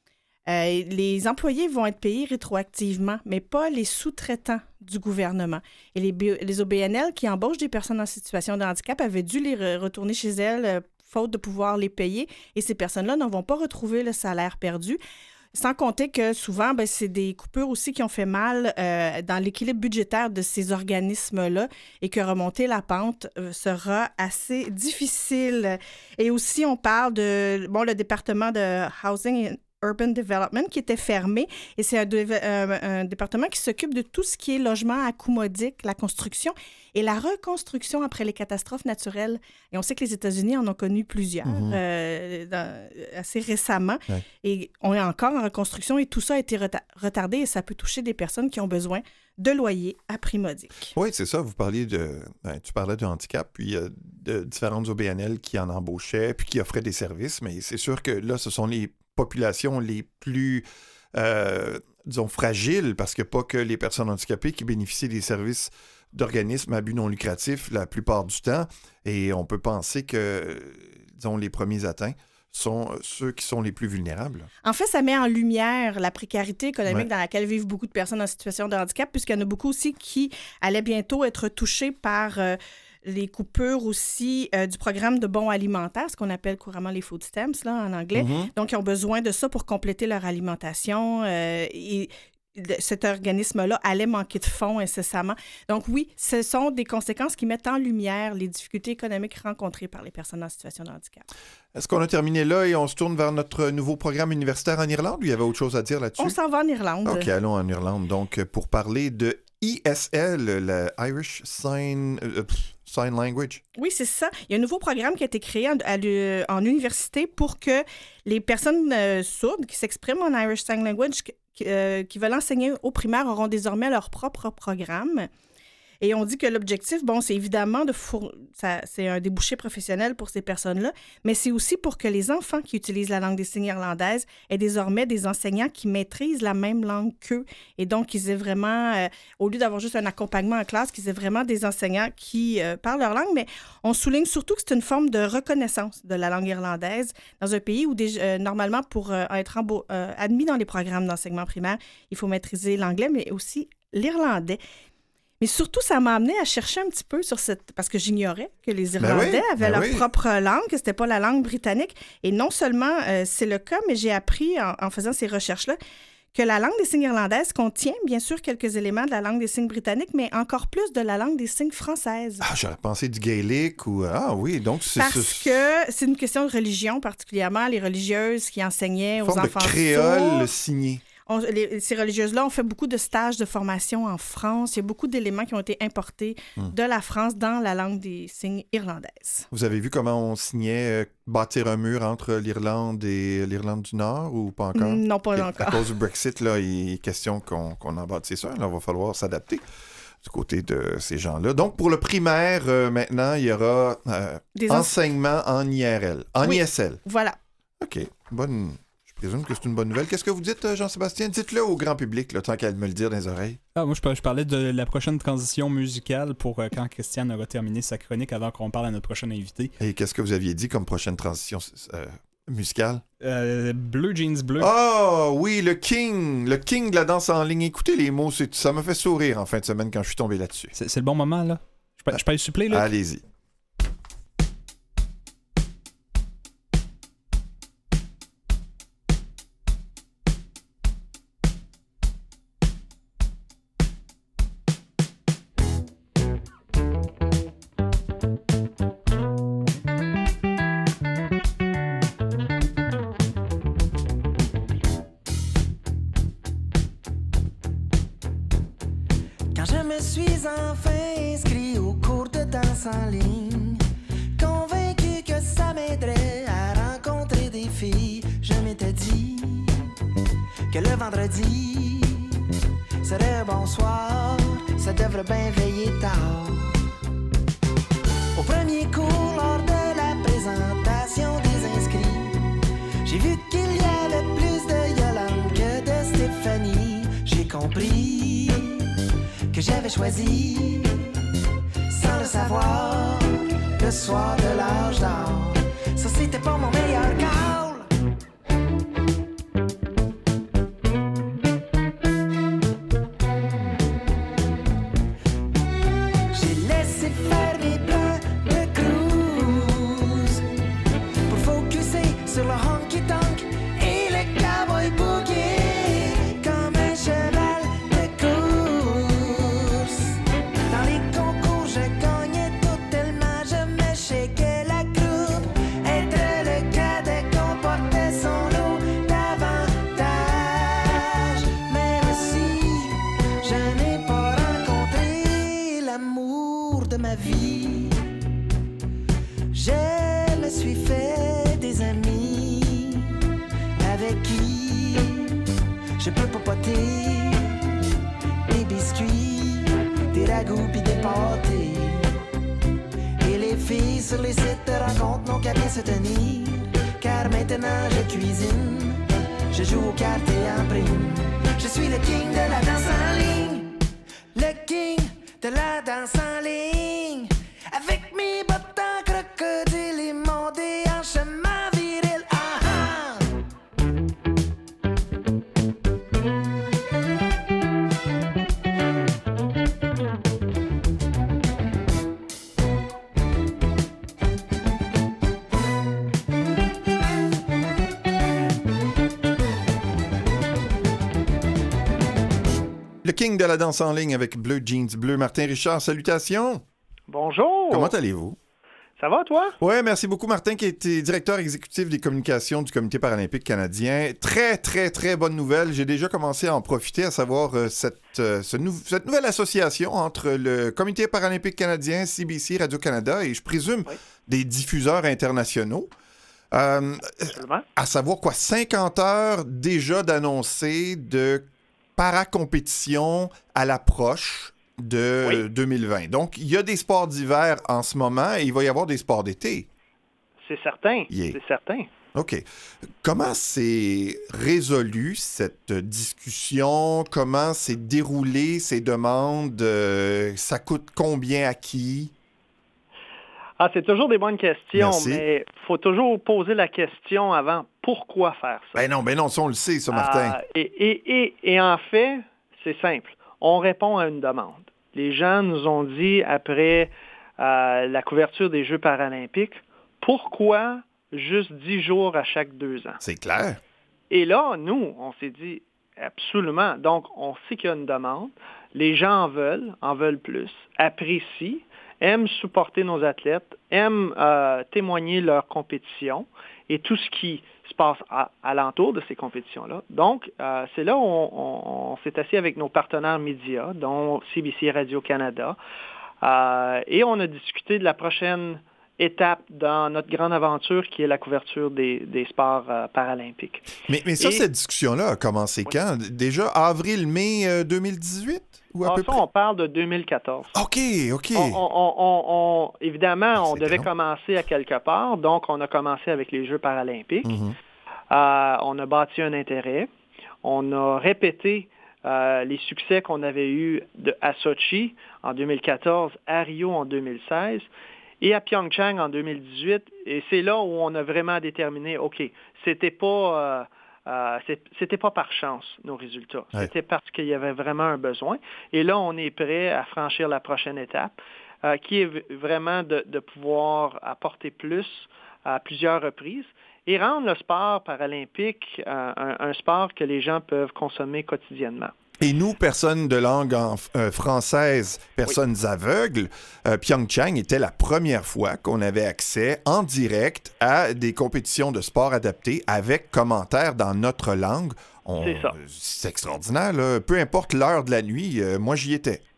Speaker 8: euh, les employés vont être payés rétroactivement, mais pas les sous-traitants du gouvernement. Et les, les O B N L qui embauchent des personnes en situation de handicap avaient dû les re- retourner chez elles, euh, faute de pouvoir les payer. Et ces personnes-là ne vont pas retrouver le salaire perdu. Sans compter que souvent, ben, c'est des coupures aussi qui ont fait mal euh, dans l'équilibre budgétaire de ces organismes-là et que remonter la pente euh, sera assez difficile. Et aussi, on parle de bon, le département de Housing and Urban Development qui était fermé et c'est un, de, euh, un département qui s'occupe de tout ce qui est logement à coût modique, la construction et la reconstruction après les catastrophes naturelles. Et on sait que les États-Unis en ont connu plusieurs mm-hmm. euh, dans, assez récemment ouais. et on est encore en reconstruction et tout ça a été reta- retardé et ça peut toucher des personnes qui ont besoin de loyers à prix modique.
Speaker 1: Oui, c'est ça. Vous parliez de... Ben, tu parlais de handicap, puis euh, de différentes O B N L qui en embauchaient puis qui offraient des services, mais c'est sûr que là, ce sont les populations les plus, euh, disons, fragiles, parce que pas que les personnes handicapées qui bénéficient des services d'organismes à but non lucratif la plupart du temps, et on peut penser que, disons, les premiers atteints sont ceux qui sont les plus vulnérables.
Speaker 8: En fait, ça met en lumière la précarité économique
Speaker 1: ouais.
Speaker 8: dans laquelle vivent beaucoup de personnes en situation de handicap, puisqu'il y en a beaucoup aussi qui allaient bientôt être touchés par... Euh, les coupures aussi euh, du programme de bons alimentaires, ce qu'on appelle couramment les food stamps là, en anglais. Mm-hmm. Donc, ils ont besoin de ça pour compléter leur alimentation. Euh, et cet organisme-là allait manquer de fonds incessamment. Donc, oui, ce sont des conséquences qui mettent en lumière les difficultés économiques rencontrées par les personnes en situation de handicap.
Speaker 1: Est-ce qu'on a terminé là et on se tourne vers notre nouveau programme universitaire en Irlande ou il y avait autre chose à dire là-dessus?
Speaker 8: On s'en va en Irlande.
Speaker 1: OK, allons en Irlande. Donc, pour parler de I S L, le Irish Sign... Euh, Sign Language.
Speaker 8: Oui, c'est ça. Il y a un nouveau programme qui a été créé en, à, en université pour que les personnes euh, sourdes qui s'expriment en Irish Sign Language, qui, euh, qui veulent enseigner au primaire, auront désormais leur propre programme. Et on dit que l'objectif, bon, c'est évidemment de four... ça, c'est un débouché professionnel pour ces personnes-là, mais c'est aussi pour que les enfants qui utilisent la langue des signes irlandaise aient désormais des enseignants qui maîtrisent la même langue qu'eux. Et donc, qu'ils aient vraiment, euh, au lieu d'avoir juste un accompagnement en classe, qu'ils aient vraiment des enseignants qui euh, parlent leur langue. Mais on souligne surtout que c'est une forme de reconnaissance de la langue irlandaise dans un pays où, déjà, euh, normalement, pour euh, être embo- euh, admis dans les programmes d'enseignement primaire, il faut maîtriser l'anglais, mais aussi l'irlandais. Mais surtout, ça m'a amené à chercher un petit peu sur cette... Parce que j'ignorais que les Irlandais
Speaker 1: ben oui,
Speaker 8: avaient
Speaker 1: ben
Speaker 8: leur
Speaker 1: oui.
Speaker 8: propre langue, que c'était pas la langue britannique. Et non seulement euh, c'est le cas, mais j'ai appris en, en faisant ces recherches-là que la langue des signes irlandaise contient bien sûr quelques éléments de la langue des signes britannique, mais encore plus de la langue des signes française.
Speaker 1: Ah, j'aurais pensé du gaélique ou... Ah oui, donc c'est...
Speaker 8: Parce
Speaker 1: c'est...
Speaker 8: que c'est une question de religion particulièrement, les religieuses qui enseignaient aux enfants
Speaker 1: sourds. Une forme de créole
Speaker 8: sourds.
Speaker 1: signé.
Speaker 8: On, les, ces religieuses-là ont fait beaucoup de stages de formation en France. Il y a beaucoup d'éléments qui ont été importés hum. de la France dans la langue des signes irlandaise.
Speaker 1: Vous avez vu comment on signait euh, bâtir un mur entre l'Irlande et l'Irlande du Nord ou pas encore?
Speaker 8: Non, pas
Speaker 1: et,
Speaker 8: encore.
Speaker 1: À cause du Brexit, là, il est question qu'on, qu'on en bâtisse ça. Là, il va falloir s'adapter du côté de ces gens-là. Donc, pour le primaire, euh, maintenant, il y aura euh, enseignement en I R L, en
Speaker 8: oui,
Speaker 1: I S L.
Speaker 8: Voilà.
Speaker 1: OK, bonne... Je présume que c'est une bonne nouvelle. Qu'est-ce que vous dites, Jean-Sébastien? Dites-le au grand public, là, tant qu'à me le dire dans les oreilles.
Speaker 3: Ah, moi, je, je parlais de la prochaine transition musicale pour euh, quand Christiane aura terminé sa chronique avant qu'on parle à notre prochain invité.
Speaker 1: Et qu'est-ce que vous aviez dit comme prochaine transition euh, musicale?
Speaker 3: Euh, Bleu Jeans Bleu.
Speaker 1: Oh oui, le king! Le king de la danse en ligne. Écoutez les mots, c'est, ça m'a fait sourire en fin de semaine quand je suis tombé là-dessus.
Speaker 3: C'est, c'est le bon moment, là? Je peux, je peux y suppléer, là?
Speaker 1: Allez-y.
Speaker 9: Quand je me suis enfin inscrit au cours de danse en ligne, convaincu que ça m'aiderait à rencontrer des filles, je m'étais dit que le vendredi serait un bon soir, ça devrait bien veiller tard. Au premier cours, lors de la présentation des inscrits, j'ai vu qu'il y avait plus de Yolande que de Stéphanie. J'ai compris que j'avais choisi, sans le savoir, le soir de l'âge d'or. Ça, c'était pas mon meilleur call. J'ai laissé faire mes plans de cruise pour focuser sur le honky-tonk et le cowboy boogie comme un cheval de course. Dans les concours, je gagnais tout tellement je me shakeais la croupe. Être le cadet comportait son lot d'avantages. Mais aussi, je n'ai pas rencontré l'amour de ma vie. Je me suis fait des amis avec qui je peux papoter des biscuits, des ragoûts pis des pâtés. Et les filles sur les sites de rencontres n'ont qu'à bien se tenir, car maintenant je cuisine, je joue aux cartes et en prime. Je suis le king de la danse en ligne, le king de la danse en ligne. Avec mes bottes en crocodile et mon déhanchement viril. Ah ah!
Speaker 1: Le king de la danse en ligne avec Bleu Jeans Bleu. Martin Richard, salutations.
Speaker 10: Bonjour.
Speaker 1: Comment allez-vous?
Speaker 10: Ça va, toi?
Speaker 1: Oui, merci beaucoup, Martin, qui était directeur exécutif des communications du Comité paralympique canadien. Très, très, très bonne nouvelle. J'ai déjà commencé à en profiter, à savoir euh, cette, euh, ce nou- cette nouvelle association entre le Comité paralympique canadien, C B C, Radio-Canada et, je présume,
Speaker 10: Oui.
Speaker 1: des diffuseurs internationaux. Euh,
Speaker 10: Absolument.
Speaker 1: à savoir quoi, cinquante heures déjà d'annoncer de paracompétition à l'approche de
Speaker 10: Oui.
Speaker 1: deux mille vingt. Donc, il y a des sports d'hiver en ce moment et il va y avoir des sports d'été.
Speaker 10: C'est certain.
Speaker 1: Yeah.
Speaker 10: C'est certain.
Speaker 1: OK. Comment s'est résolue cette discussion? Comment s'est déroulée ces demandes? Euh, ça coûte combien à qui?
Speaker 10: Ah, c'est toujours des bonnes questions,
Speaker 1: Merci.
Speaker 10: mais il faut toujours poser la question avant pourquoi faire ça.
Speaker 1: Ben non, ben non, ça on le sait, ça, Martin.
Speaker 10: Ah, et, et, et, et en fait, c'est simple. On répond à une demande. Les gens nous ont dit, après euh, la couverture des Jeux paralympiques, pourquoi juste dix jours à chaque deux ans?
Speaker 1: C'est clair.
Speaker 10: Et là, nous, on s'est dit, absolument. Donc, on sait qu'il y a une demande. Les gens en veulent, en veulent plus, apprécient, aiment supporter nos athlètes, aiment euh, témoigner leur compétition et tout ce qui se passe à, alentour de ces compétitions-là. Donc, euh, c'est là où on, on, on s'est assis avec nos partenaires médias, dont C B C Radio-Canada, euh, et on a discuté de la prochaine étape dans notre grande aventure qui est la couverture des, des sports euh, paralympiques.
Speaker 1: Mais, mais ça,
Speaker 10: Et-
Speaker 1: cette discussion-là a commencé
Speaker 10: Oui.
Speaker 1: quand? Déjà avril-mai euh, deux mille dix-huit? Ou à
Speaker 10: Ah,
Speaker 1: peu
Speaker 10: ça,
Speaker 1: près?
Speaker 10: on parle de deux mille quatorze.
Speaker 1: OK, OK.
Speaker 10: On, on- on- on- on- évidemment,
Speaker 1: Ah,
Speaker 10: on
Speaker 1: c'est
Speaker 10: devait
Speaker 1: long.
Speaker 10: commencer à quelque part, donc on a commencé avec les Jeux paralympiques.
Speaker 1: Mhm.
Speaker 10: Euh, on a bâti un intérêt. On a répété euh, les succès qu'on avait eus de, à Sochi en deux mille quatorze, à Rio en deux mille seize et à Pyeongchang en deux mille dix-huit. Et c'est là où on a vraiment déterminé, OK, c'était pas... euh, Euh, c'est- c'était pas par chance, nos résultats.
Speaker 1: Ouais.
Speaker 10: C'était parce qu'il y avait vraiment un besoin. Et là, on est prêt à franchir la prochaine étape, euh, qui est v- vraiment de, de pouvoir apporter plus à plusieurs reprises et rendre le sport paralympique euh, un, un sport que les gens peuvent consommer quotidiennement.
Speaker 1: Et nous, personnes de langue en- euh, française, personnes aveugles, euh, Pyeongchang était la première fois qu'on avait accès en direct à des compétitions de sport adaptés avec commentaires dans notre langue. On-
Speaker 10: C'est ça.
Speaker 1: C'est extraordinaire, là. Peu importe l'heure de la nuit, euh, moi j'y étais.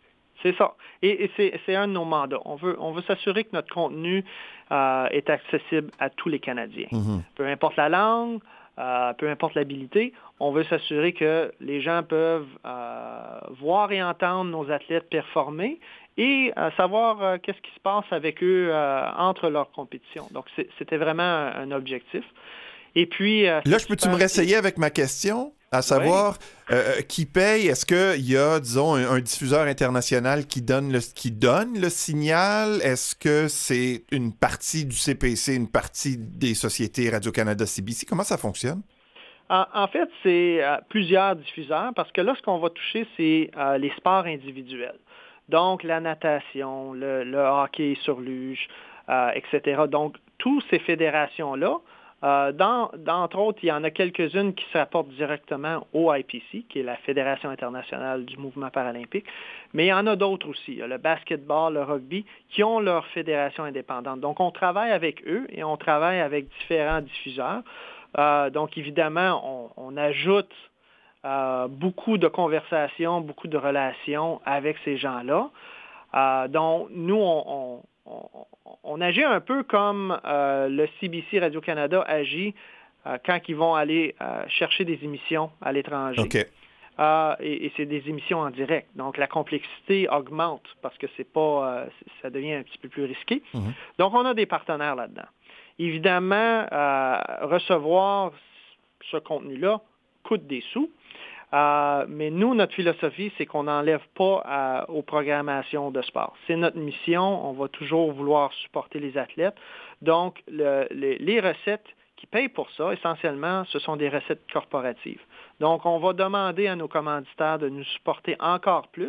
Speaker 10: C'est ça. Et, et c'est, c'est un de nos mandats. On veut, on veut s'assurer que notre contenu euh, est accessible à tous les Canadiens. Mm-hmm. Peu importe la langue, euh, peu importe l'habilité, on veut s'assurer que les gens peuvent euh, voir et entendre nos athlètes performer et euh, savoir euh, qu'est-ce qui se passe avec eux euh, entre leurs compétitions. Donc, c'est, c'était vraiment un, un objectif. Et puis... Euh,
Speaker 1: Là, je peux-tu me réessayer avec ma question? À savoir, oui. euh, qui paye? Est-ce qu'il y a, disons, un, un diffuseur international qui donne, le, qui donne le signal? Est-ce que c'est une partie du C P C, une partie des sociétés Radio-Canada C B C? Comment ça fonctionne?
Speaker 10: En, en fait, c'est euh, plusieurs diffuseurs parce que là, ce qu'on va toucher, c'est euh, les sports individuels. Donc, la natation, le, le hockey sur luge, euh, et cetera. Donc, toutes ces fédérations-là, Euh, dans, d'entre autres, il y en a quelques-unes qui se rapportent directement au I P C, qui est la Fédération internationale du mouvement paralympique, mais il y en a d'autres aussi. Il y a le basketball, le rugby, qui ont leur fédération indépendante. Donc, on travaille avec eux et on travaille avec différents diffuseurs. Euh, donc, évidemment, on, on ajoute euh, beaucoup de conversations, beaucoup de relations avec ces gens-là. Euh, donc, nous, on... on On, on agit un peu comme euh, le C B C Radio-Canada agit euh, quand ils vont aller euh, chercher des émissions à l'étranger.
Speaker 1: Okay.
Speaker 10: Euh, et, et c'est des émissions en direct. Donc, la complexité augmente parce que c'est pas, euh, ça devient un petit peu plus risqué. Mm-hmm. Donc, on a des partenaires là-dedans. Évidemment, euh, recevoir ce contenu-là coûte des sous. Euh, mais nous, notre philosophie, c'est qu'on n'enlève pas à, aux programmations de sport. C'est notre mission. On va toujours vouloir supporter les athlètes. Donc, le, les, les recettes qui payent pour ça, essentiellement, ce sont des recettes corporatives. Donc, on va demander à nos commanditaires de nous supporter encore plus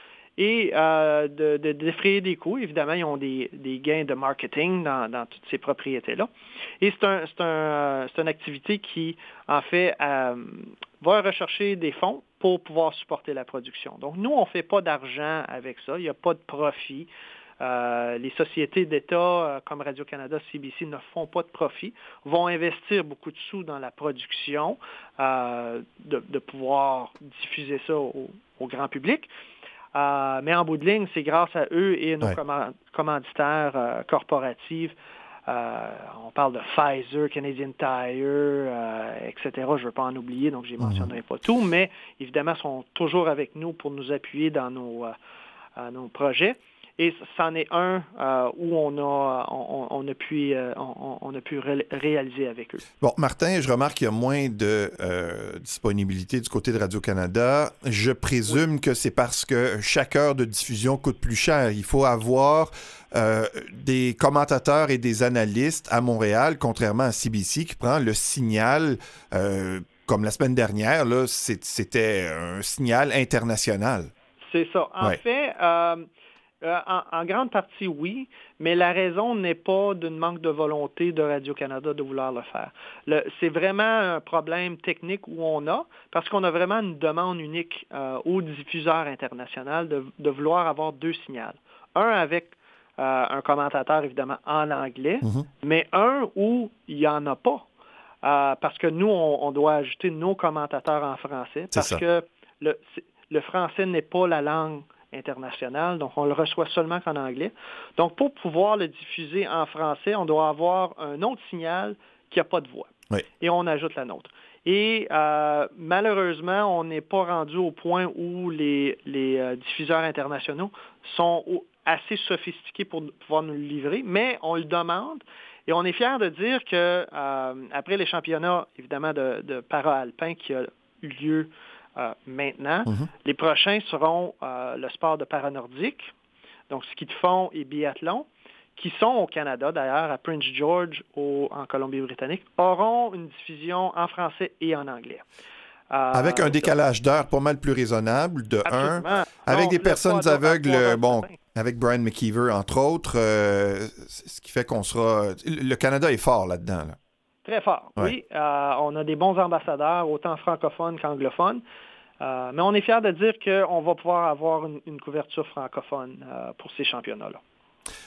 Speaker 10: et euh, de, de défrayer des coûts. Évidemment, ils ont des, des gains de marketing dans, dans toutes ces propriétés-là. Et c'est, un, c'est, un, c'est une activité qui, en fait, euh, va rechercher des fonds pour pouvoir supporter la production. Donc, nous, on ne fait pas d'argent avec ça. Il n'y a pas de profit. Euh, les sociétés d'État euh, comme Radio-Canada, C B C ne font pas de profit, vont investir beaucoup de sous dans la production, euh, de, de pouvoir diffuser ça au, au grand public. Euh, mais en bout de ligne, c'est grâce à eux et nos ouais. command- commanditaires euh, corporatifs. Euh, on parle de Pfizer, Canadian Tire, euh, et cetera. Je ne veux pas en oublier, donc je ne mentionnerai pas tout, mais évidemment, ils sont toujours avec nous pour nous appuyer dans nos, euh, nos projets. Et c'en est un euh, où on a, on, on a pu, euh, on, on a pu ré- réaliser avec eux.
Speaker 1: Bon, Martin, je remarque qu'il y a moins de euh, disponibilité du côté de Radio-Canada. Je présume oui. que c'est parce que chaque heure de diffusion coûte plus cher. Il faut avoir euh, des commentateurs et des analystes à Montréal, contrairement à C B C qui prend le signal, euh, comme la semaine dernière, là, c'est, c'était un signal international.
Speaker 10: C'est ça. En
Speaker 1: ouais.
Speaker 10: fait... Euh, Euh, en, en grande partie, oui, mais la raison n'est pas d'un manque de volonté de Radio-Canada de vouloir le faire. Le, c'est vraiment un problème technique où on a, parce qu'on a vraiment une demande unique euh, aux diffuseurs internationaux de, de vouloir avoir deux signals. Un avec euh, un commentateur, évidemment, en anglais, mm-hmm. mais un où il n'y en a pas. Euh, parce que nous, on, on doit ajouter nos commentateurs en français,
Speaker 1: c'est
Speaker 10: parce
Speaker 1: ça.
Speaker 10: que le, le français n'est pas la langue international, donc on le reçoit seulement qu'en anglais. Donc, pour pouvoir le diffuser en français, on doit avoir un autre signal qui n'a pas de voix.
Speaker 1: Oui.
Speaker 10: Et on ajoute la nôtre. Et euh, malheureusement, on n'est pas rendu au point où les, les euh, diffuseurs internationaux sont au, assez sophistiqués pour pouvoir nous le livrer, mais on le demande. Et on est fiers de dire que euh, après les championnats, évidemment, de, de para-alpin qui a eu lieu Euh, maintenant, mm-hmm. les prochains seront euh, le sport de paranordique, donc ski de fond et biathlon, qui sont au Canada d'ailleurs, à Prince George, au, en Colombie-Britannique, auront une diffusion en français et en anglais.
Speaker 1: Euh, avec un décalage d'heure pas mal plus raisonnable, de un, avec non, des personnes aveugles, bon, avec Brian McKeever, entre autres, euh, ce qui fait qu'on sera... Le Canada est fort là-dedans, là.
Speaker 10: Très fort, ouais. oui. Euh, on a des bons ambassadeurs, autant francophones qu'anglophones. Euh, mais on est fiers de dire qu'on va pouvoir avoir une, une couverture francophone euh, pour ces championnats-là.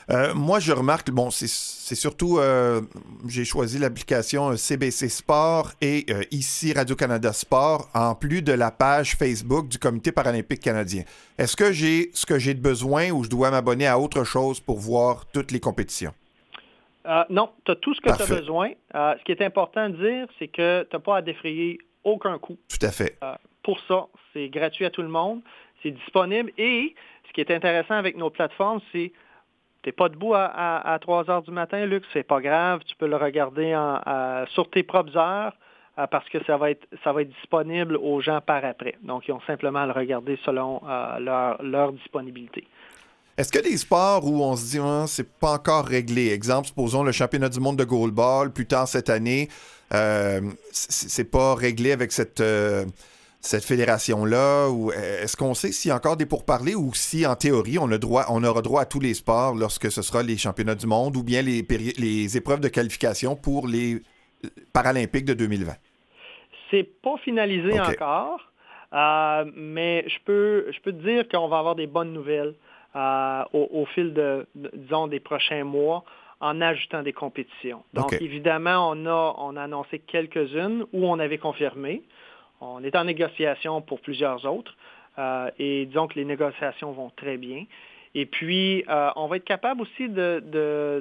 Speaker 1: Euh, moi, je remarque, bon, c'est, c'est surtout, euh, j'ai choisi l'application C B C Sport et euh, ici Radio-Canada Sport, en plus de la page Facebook du Comité paralympique canadien. Est-ce que j'ai ce que j'ai de besoin ou je dois m'abonner à autre chose pour voir toutes les compétitions?
Speaker 10: Euh, non, tu as tout ce que tu as besoin. Euh, ce qui est important de dire, c'est que tu n'as pas à défrayer aucun coût.
Speaker 1: Tout à fait.
Speaker 10: Euh, pour ça, c'est gratuit à tout le monde, c'est disponible et ce qui est intéressant avec nos plateformes, c'est tu n'es pas debout à, à, à trois heures du matin, Luc, c'est pas grave, tu peux le regarder en, à, sur tes propres heures euh, parce que ça va être ça va être disponible aux gens par après. Donc, ils ont simplement à le regarder selon euh, leur, leur disponibilité.
Speaker 1: Est-ce qu'il y a des sports où on se dit hein, c'est pas encore réglé? Exemple, supposons le championnat du monde de goalball plus tard cette année, euh, c'est, c'est pas réglé avec cette... Euh, cette fédération-là, ou est-ce qu'on sait s'il y a encore des pourparlers ou si, en théorie, on, a droit, on aura droit à tous les sports lorsque ce sera les championnats du monde ou bien les, péri- les épreuves de qualification pour les Paralympiques de deux mille vingt?
Speaker 10: C'est pas finalisé
Speaker 1: okay.
Speaker 10: encore, euh, mais je peux, je peux te dire qu'on va avoir des bonnes nouvelles euh, au, au fil de, de, disons, des prochains mois en ajoutant des compétitions. Donc, okay. évidemment, on a, on a annoncé quelques-unes où on avait confirmé. On est en négociation pour plusieurs autres euh, et disons que les négociations vont très bien. Et puis, euh, on va être capable aussi de, de,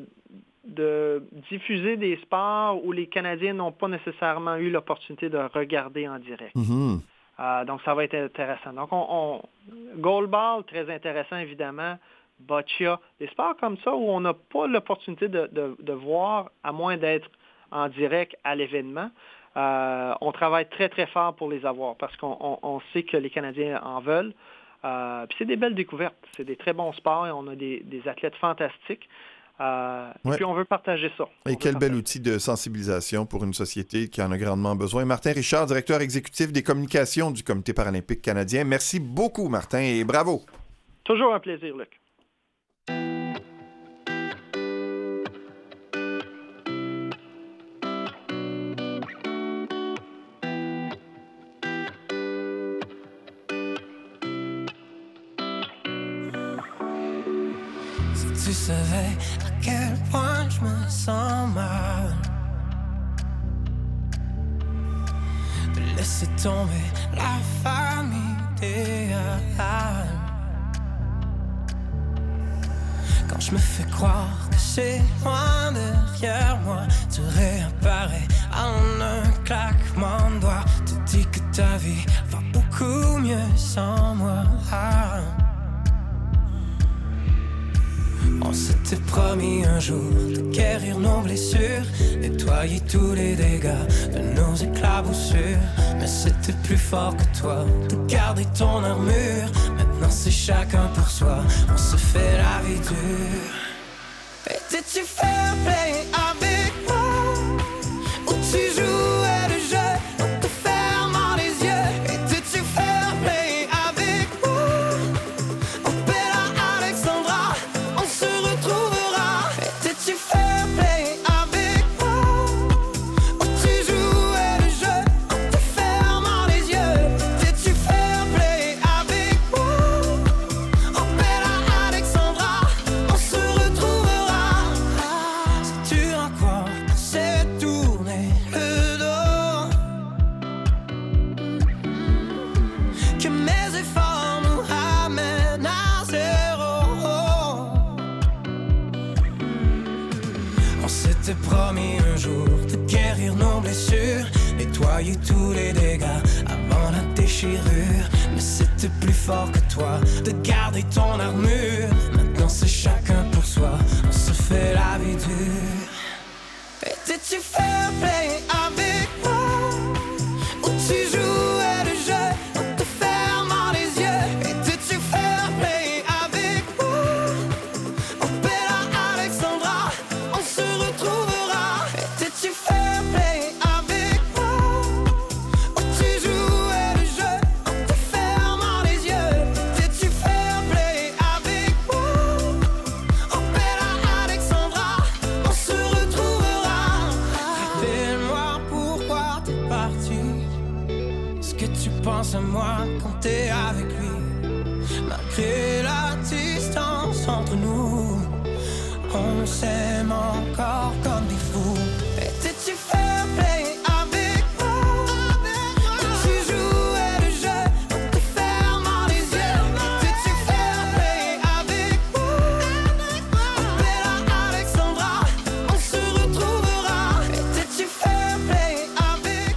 Speaker 10: de diffuser des sports où les Canadiens n'ont pas nécessairement eu l'opportunité de regarder en direct.
Speaker 1: Mm-hmm.
Speaker 10: Euh, donc, ça va être intéressant. Donc, on, on goalball, très intéressant évidemment, boccia, des sports comme ça où on n'a pas l'opportunité de, de, de voir, à moins d'être en direct à l'événement. Euh, on travaille très, très fort pour les avoir parce qu'on on, on sait que les Canadiens en veulent. Euh, puis c'est des belles découvertes. C'est des très bons sports et on a des, des athlètes fantastiques. Euh, ouais. Et puis on veut partager ça.
Speaker 1: Et quel bel outil de sensibilisation pour une société qui en a grandement besoin. Martin Richard, directeur exécutif des communications du Comité paralympique canadien. Merci beaucoup, Martin, et bravo.
Speaker 10: Toujours un plaisir, Luc.
Speaker 9: Tu savais à quel point je me sens mal de laisser tomber la famille idéale. Quand je me fais croire que c'est loin derrière moi, tu réapparais en un claquement de doigts. Tu dis que ta vie va beaucoup mieux sans moi. On s'était promis un jour de guérir nos blessures, nettoyer tous les dégâts de nos éclaboussures. Mais c'était plus fort que toi de garder ton armure. Maintenant c'est chacun pour soi, on se fait la vie dure. Étais-tu fair play avec moi, ou tu jouais le jeu en te fermant les yeux? Étais-tu fair play avec moi, au Bella Alexandra, on se retrouvera? Étais-tu fair play avec moi, ou tu jouais le jeu en te fermant les yeux? Étais-tu fair play avec moi, au Bella Alexandra, on se retrouvera? Si tu en crois que c'est tourner le dos, que mes efforts nous ramènent à zéro. On s'était promis un jour de guérir nos blessures, nettoyer tous les dégâts avant la déchirure. Mais c'était plus fort que toi de garder ton armure. Maintenant c'est chacun pour soi, on se fait la vie dure. Étais-tu fair play avec moi, ou tu jouais le jeu en te fermant les yeux? Étais-tu fair play avec moi, au Bella Alexandra, on se retrouvera? Étais-tu fair play avec moi, ou tu jouais le jeu en te fermant les yeux? Étais-tu fair play avec moi, au Bella Alexandra, on se retrouvera? Rappelle-moi pourquoi t'es parti, ce que tu penses à moi quand t'es avec lui. Malgré la distance entre nous, On s'aime encore comme des fous. Étais-tu fair play avec moi? Tu jouais le jeu en te fermant les yeux. Étais-tu fair play avec moi? Bella Alexandra, on se retrouvera. Étais-tu fair play avec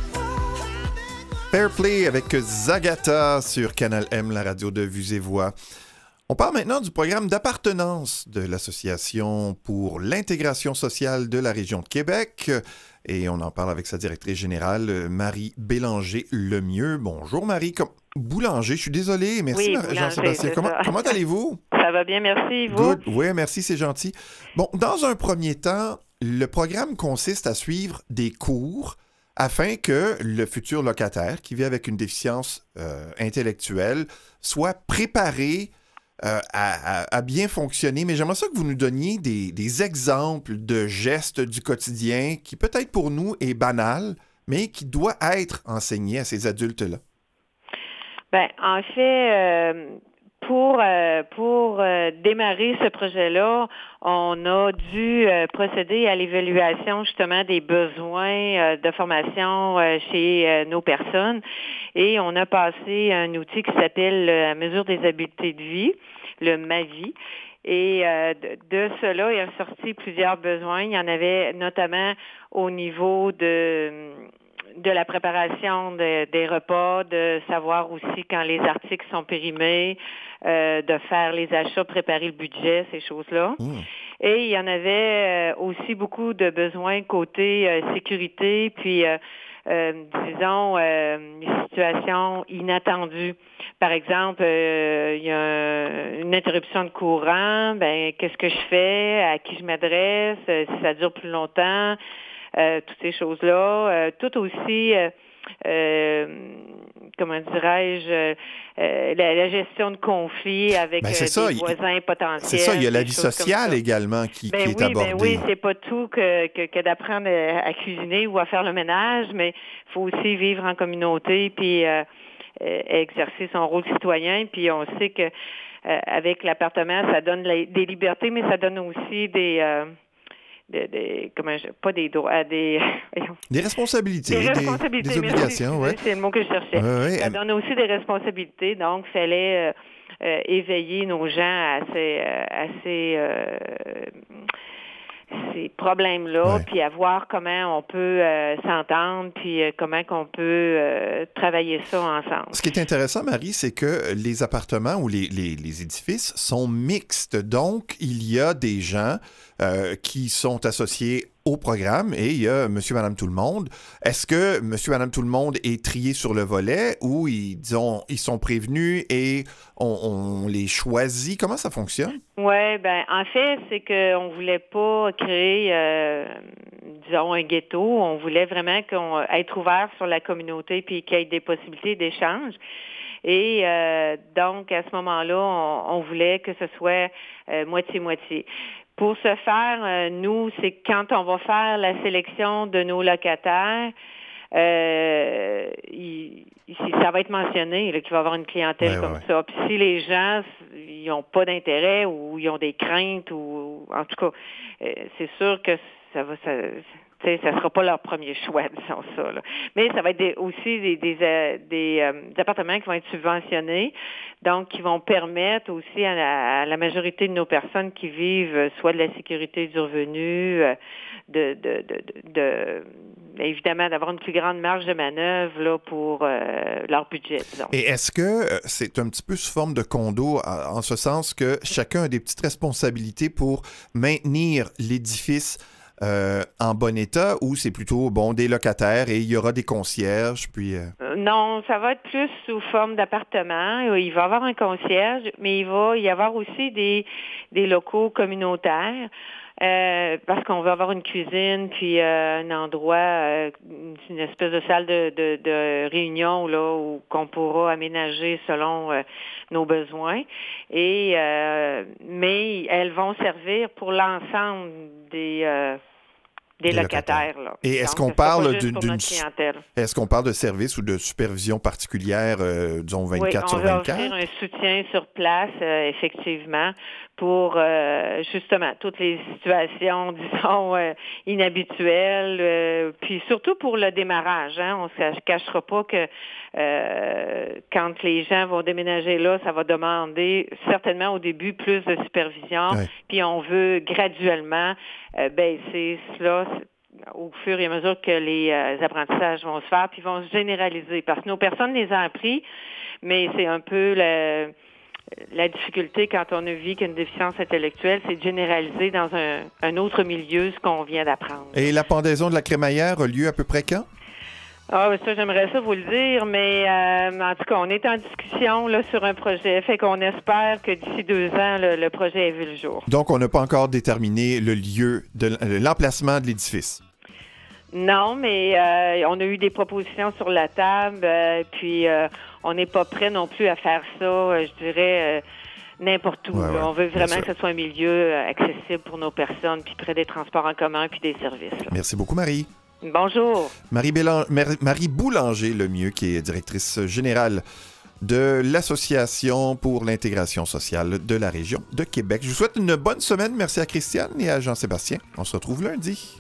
Speaker 9: moi?
Speaker 1: Fair Play avec Zagata sur Canal M, la radio de Vues et Voix. On parle maintenant du programme d'appartenance de l'Association pour l'intégration sociale de la région de Québec. Et on en parle avec sa directrice générale, Marie Bélanger-Lemieux. Bonjour Marie. Com- Boulanger, je suis désolé. Merci
Speaker 4: Oui,
Speaker 1: Jean-Sébastien. Comment, comment allez-vous?
Speaker 4: Ça va bien, merci. Vous?
Speaker 1: Good. Oui, merci, c'est gentil. Bon, dans un premier temps, le programme consiste à suivre des cours afin que le futur locataire qui vit avec une déficience euh, intellectuelle soit préparé Euh, à, à, à bien fonctionner, mais j'aimerais ça que vous nous donniez des, des exemples de gestes du quotidien qui peut-être pour nous est banal, mais qui doit être enseigné à ces adultes-là.
Speaker 4: Ben, en fait, euh, pour euh, pour euh, démarrer ce projet-là, on a dû euh, procéder à l'évaluation justement des besoins euh, de formation euh, chez euh, nos personnes et on a passé un outil qui s'appelle la mesure des habiletés de vie, le MAVI. Et euh, de, de cela, il y a sorti plusieurs besoins. Il y en avait notamment au niveau de de la préparation de, des repas, de savoir aussi quand les articles sont périmés, euh, de faire les achats, préparer le budget, ces choses-là. Mmh. Et il y en avait euh, aussi beaucoup de besoins côté euh, sécurité, puis euh, euh, disons euh, une situation inattendue. Par exemple, euh, il y a un, une interruption de courant, ben qu'est-ce que je fais, à qui je m'adresse, euh, si ça dure plus longtemps. Euh, toutes ces choses-là, euh, tout aussi, euh, euh, comment dirais-je, euh, la, la gestion de conflits avec
Speaker 1: ben
Speaker 4: euh,
Speaker 1: ça,
Speaker 4: des
Speaker 1: il,
Speaker 4: voisins potentiels.
Speaker 1: C'est ça, il y a la vie sociale également qui,
Speaker 4: ben
Speaker 1: qui est
Speaker 4: oui,
Speaker 1: abordée.
Speaker 4: Ben oui, c'est pas tout que, que, que d'apprendre à cuisiner ou à faire le ménage, mais il faut aussi vivre en communauté puis euh, euh, exercer son rôle citoyen. Puis on sait que euh, avec l'appartement, ça donne la, des libertés, mais ça donne aussi des... Euh, De, de, comment je, pas des droits, des...
Speaker 1: des responsabilités,
Speaker 4: des, responsabilités,
Speaker 1: des, des obligations,
Speaker 4: merci,
Speaker 1: oui.
Speaker 4: C'est le mot que je cherchais.
Speaker 1: Ouais, ouais.
Speaker 4: Ça donne aussi des responsabilités, donc il fallait euh, euh, éveiller nos gens à ces, à ces, euh, ces problèmes-là,
Speaker 1: ouais.
Speaker 4: Puis à voir comment on peut euh, s'entendre, puis euh, comment qu'on peut euh, travailler ça ensemble.
Speaker 1: Ce qui est intéressant, Marie, c'est que les appartements ou les, les, les édifices sont mixtes. Donc, il y a des gens euh, qui sont associés au programme et il y a Monsieur, Madame, tout le monde. Est-ce que Monsieur, Madame, tout le monde est trié sur le volet ou ils, disons, ils sont prévenus et on, on les choisit? Comment ça fonctionne?
Speaker 4: Oui, ben en fait, c'est qu'on voulait pas créer, euh, disons, un ghetto. On voulait vraiment qu'on, être ouvert sur la communauté puis qu'il y ait des possibilités d'échange. Et euh, donc, à ce moment-là, on, on voulait que ce soit euh, moitié-moitié. Pour ce faire, euh, nous, c'est quand on va faire la sélection de nos locataires, euh, il, il, ça va être mentionné là, qu'il va y avoir une clientèle
Speaker 1: ouais,
Speaker 4: comme
Speaker 1: ouais.
Speaker 4: ça. Puis si les gens ils n'ont pas d'intérêt ou ils ont des craintes ou en tout cas, euh, c'est sûr que ça va ça, ça ne sera pas leur premier choix, disons ça. Là. Mais ça va être des, aussi des, des, euh, des, euh, des appartements qui vont être subventionnés, donc qui vont permettre aussi à la, à la majorité de nos personnes qui vivent euh, soit de la sécurité du revenu, euh, de, de, de, de, de évidemment d'avoir une plus grande marge de manœuvre là, pour euh, leur budget, disons.
Speaker 1: Et est-ce que c'est un petit peu sous forme de condo, en ce sens que chacun a des petites responsabilités pour maintenir l'édifice Euh, en bon état ou c'est plutôt bon des locataires et il y aura des concierges puis euh...
Speaker 4: Euh, non, ça va être plus sous forme d'appartement. Il va y avoir un concierge, mais il va y avoir aussi des des locaux communautaires. Euh, parce qu'on va avoir une cuisine puis euh, un endroit, euh, une espèce de salle de, de, de réunion là où qu'on pourra aménager selon euh, nos besoins. Et euh, mais elles vont servir pour l'ensemble des euh, des, des locataires. Là.
Speaker 1: Et est-ce
Speaker 4: Donc,
Speaker 1: qu'on parle
Speaker 4: d'une,
Speaker 1: d'une, est-ce qu'on parle de service ou de supervision particulière, euh, disons vingt-quatre
Speaker 4: oui,
Speaker 1: sur vingt-quatre?
Speaker 4: On va offrir un soutien sur place, euh, effectivement,
Speaker 11: pour euh, justement toutes les situations, disons, euh, inhabituelles, euh, puis surtout pour le démarrage. Hein, on ne se cachera pas que euh, quand les gens vont déménager là, ça va demander certainement au début plus de supervision, ouais. Puis on veut graduellement euh, baisser cela au fur et à mesure que les euh, apprentissages vont se faire, puis vont se généraliser, parce que nos personnes les ont appris, mais c'est un peu le... La difficulté quand on a vu qu'une déficience intellectuelle, c'est de généraliser dans un, un autre milieu ce qu'on vient d'apprendre.
Speaker 1: Et la pendaison de la crémaillère a lieu à peu près quand?
Speaker 11: Ah, ben ça, j'aimerais ça vous le dire, mais euh, en tout cas, on est en discussion là, sur un projet, fait qu'on espère que d'ici deux ans, le, le projet ait vu le jour.
Speaker 1: Donc, on n'a pas encore déterminé le lieu, de l'emplacement de l'édifice?
Speaker 11: Non, mais euh, on a eu des propositions sur la table, euh, puis euh, on n'est pas prêt non plus à faire ça, euh, je dirais, euh, n'importe où. Ouais, ouais, on veut vraiment que ce soit un milieu euh, accessible pour nos personnes, puis près des transports en commun, puis des services. Là.
Speaker 1: Merci beaucoup, Marie.
Speaker 11: Bonjour.
Speaker 1: Marie, Bélan- Marie Boulanger, le mieux, qui est directrice générale de l'Association pour l'intégration sociale de la région de Québec. Je vous souhaite une bonne semaine. Merci à Christiane et à Jean-Sébastien. On se retrouve lundi.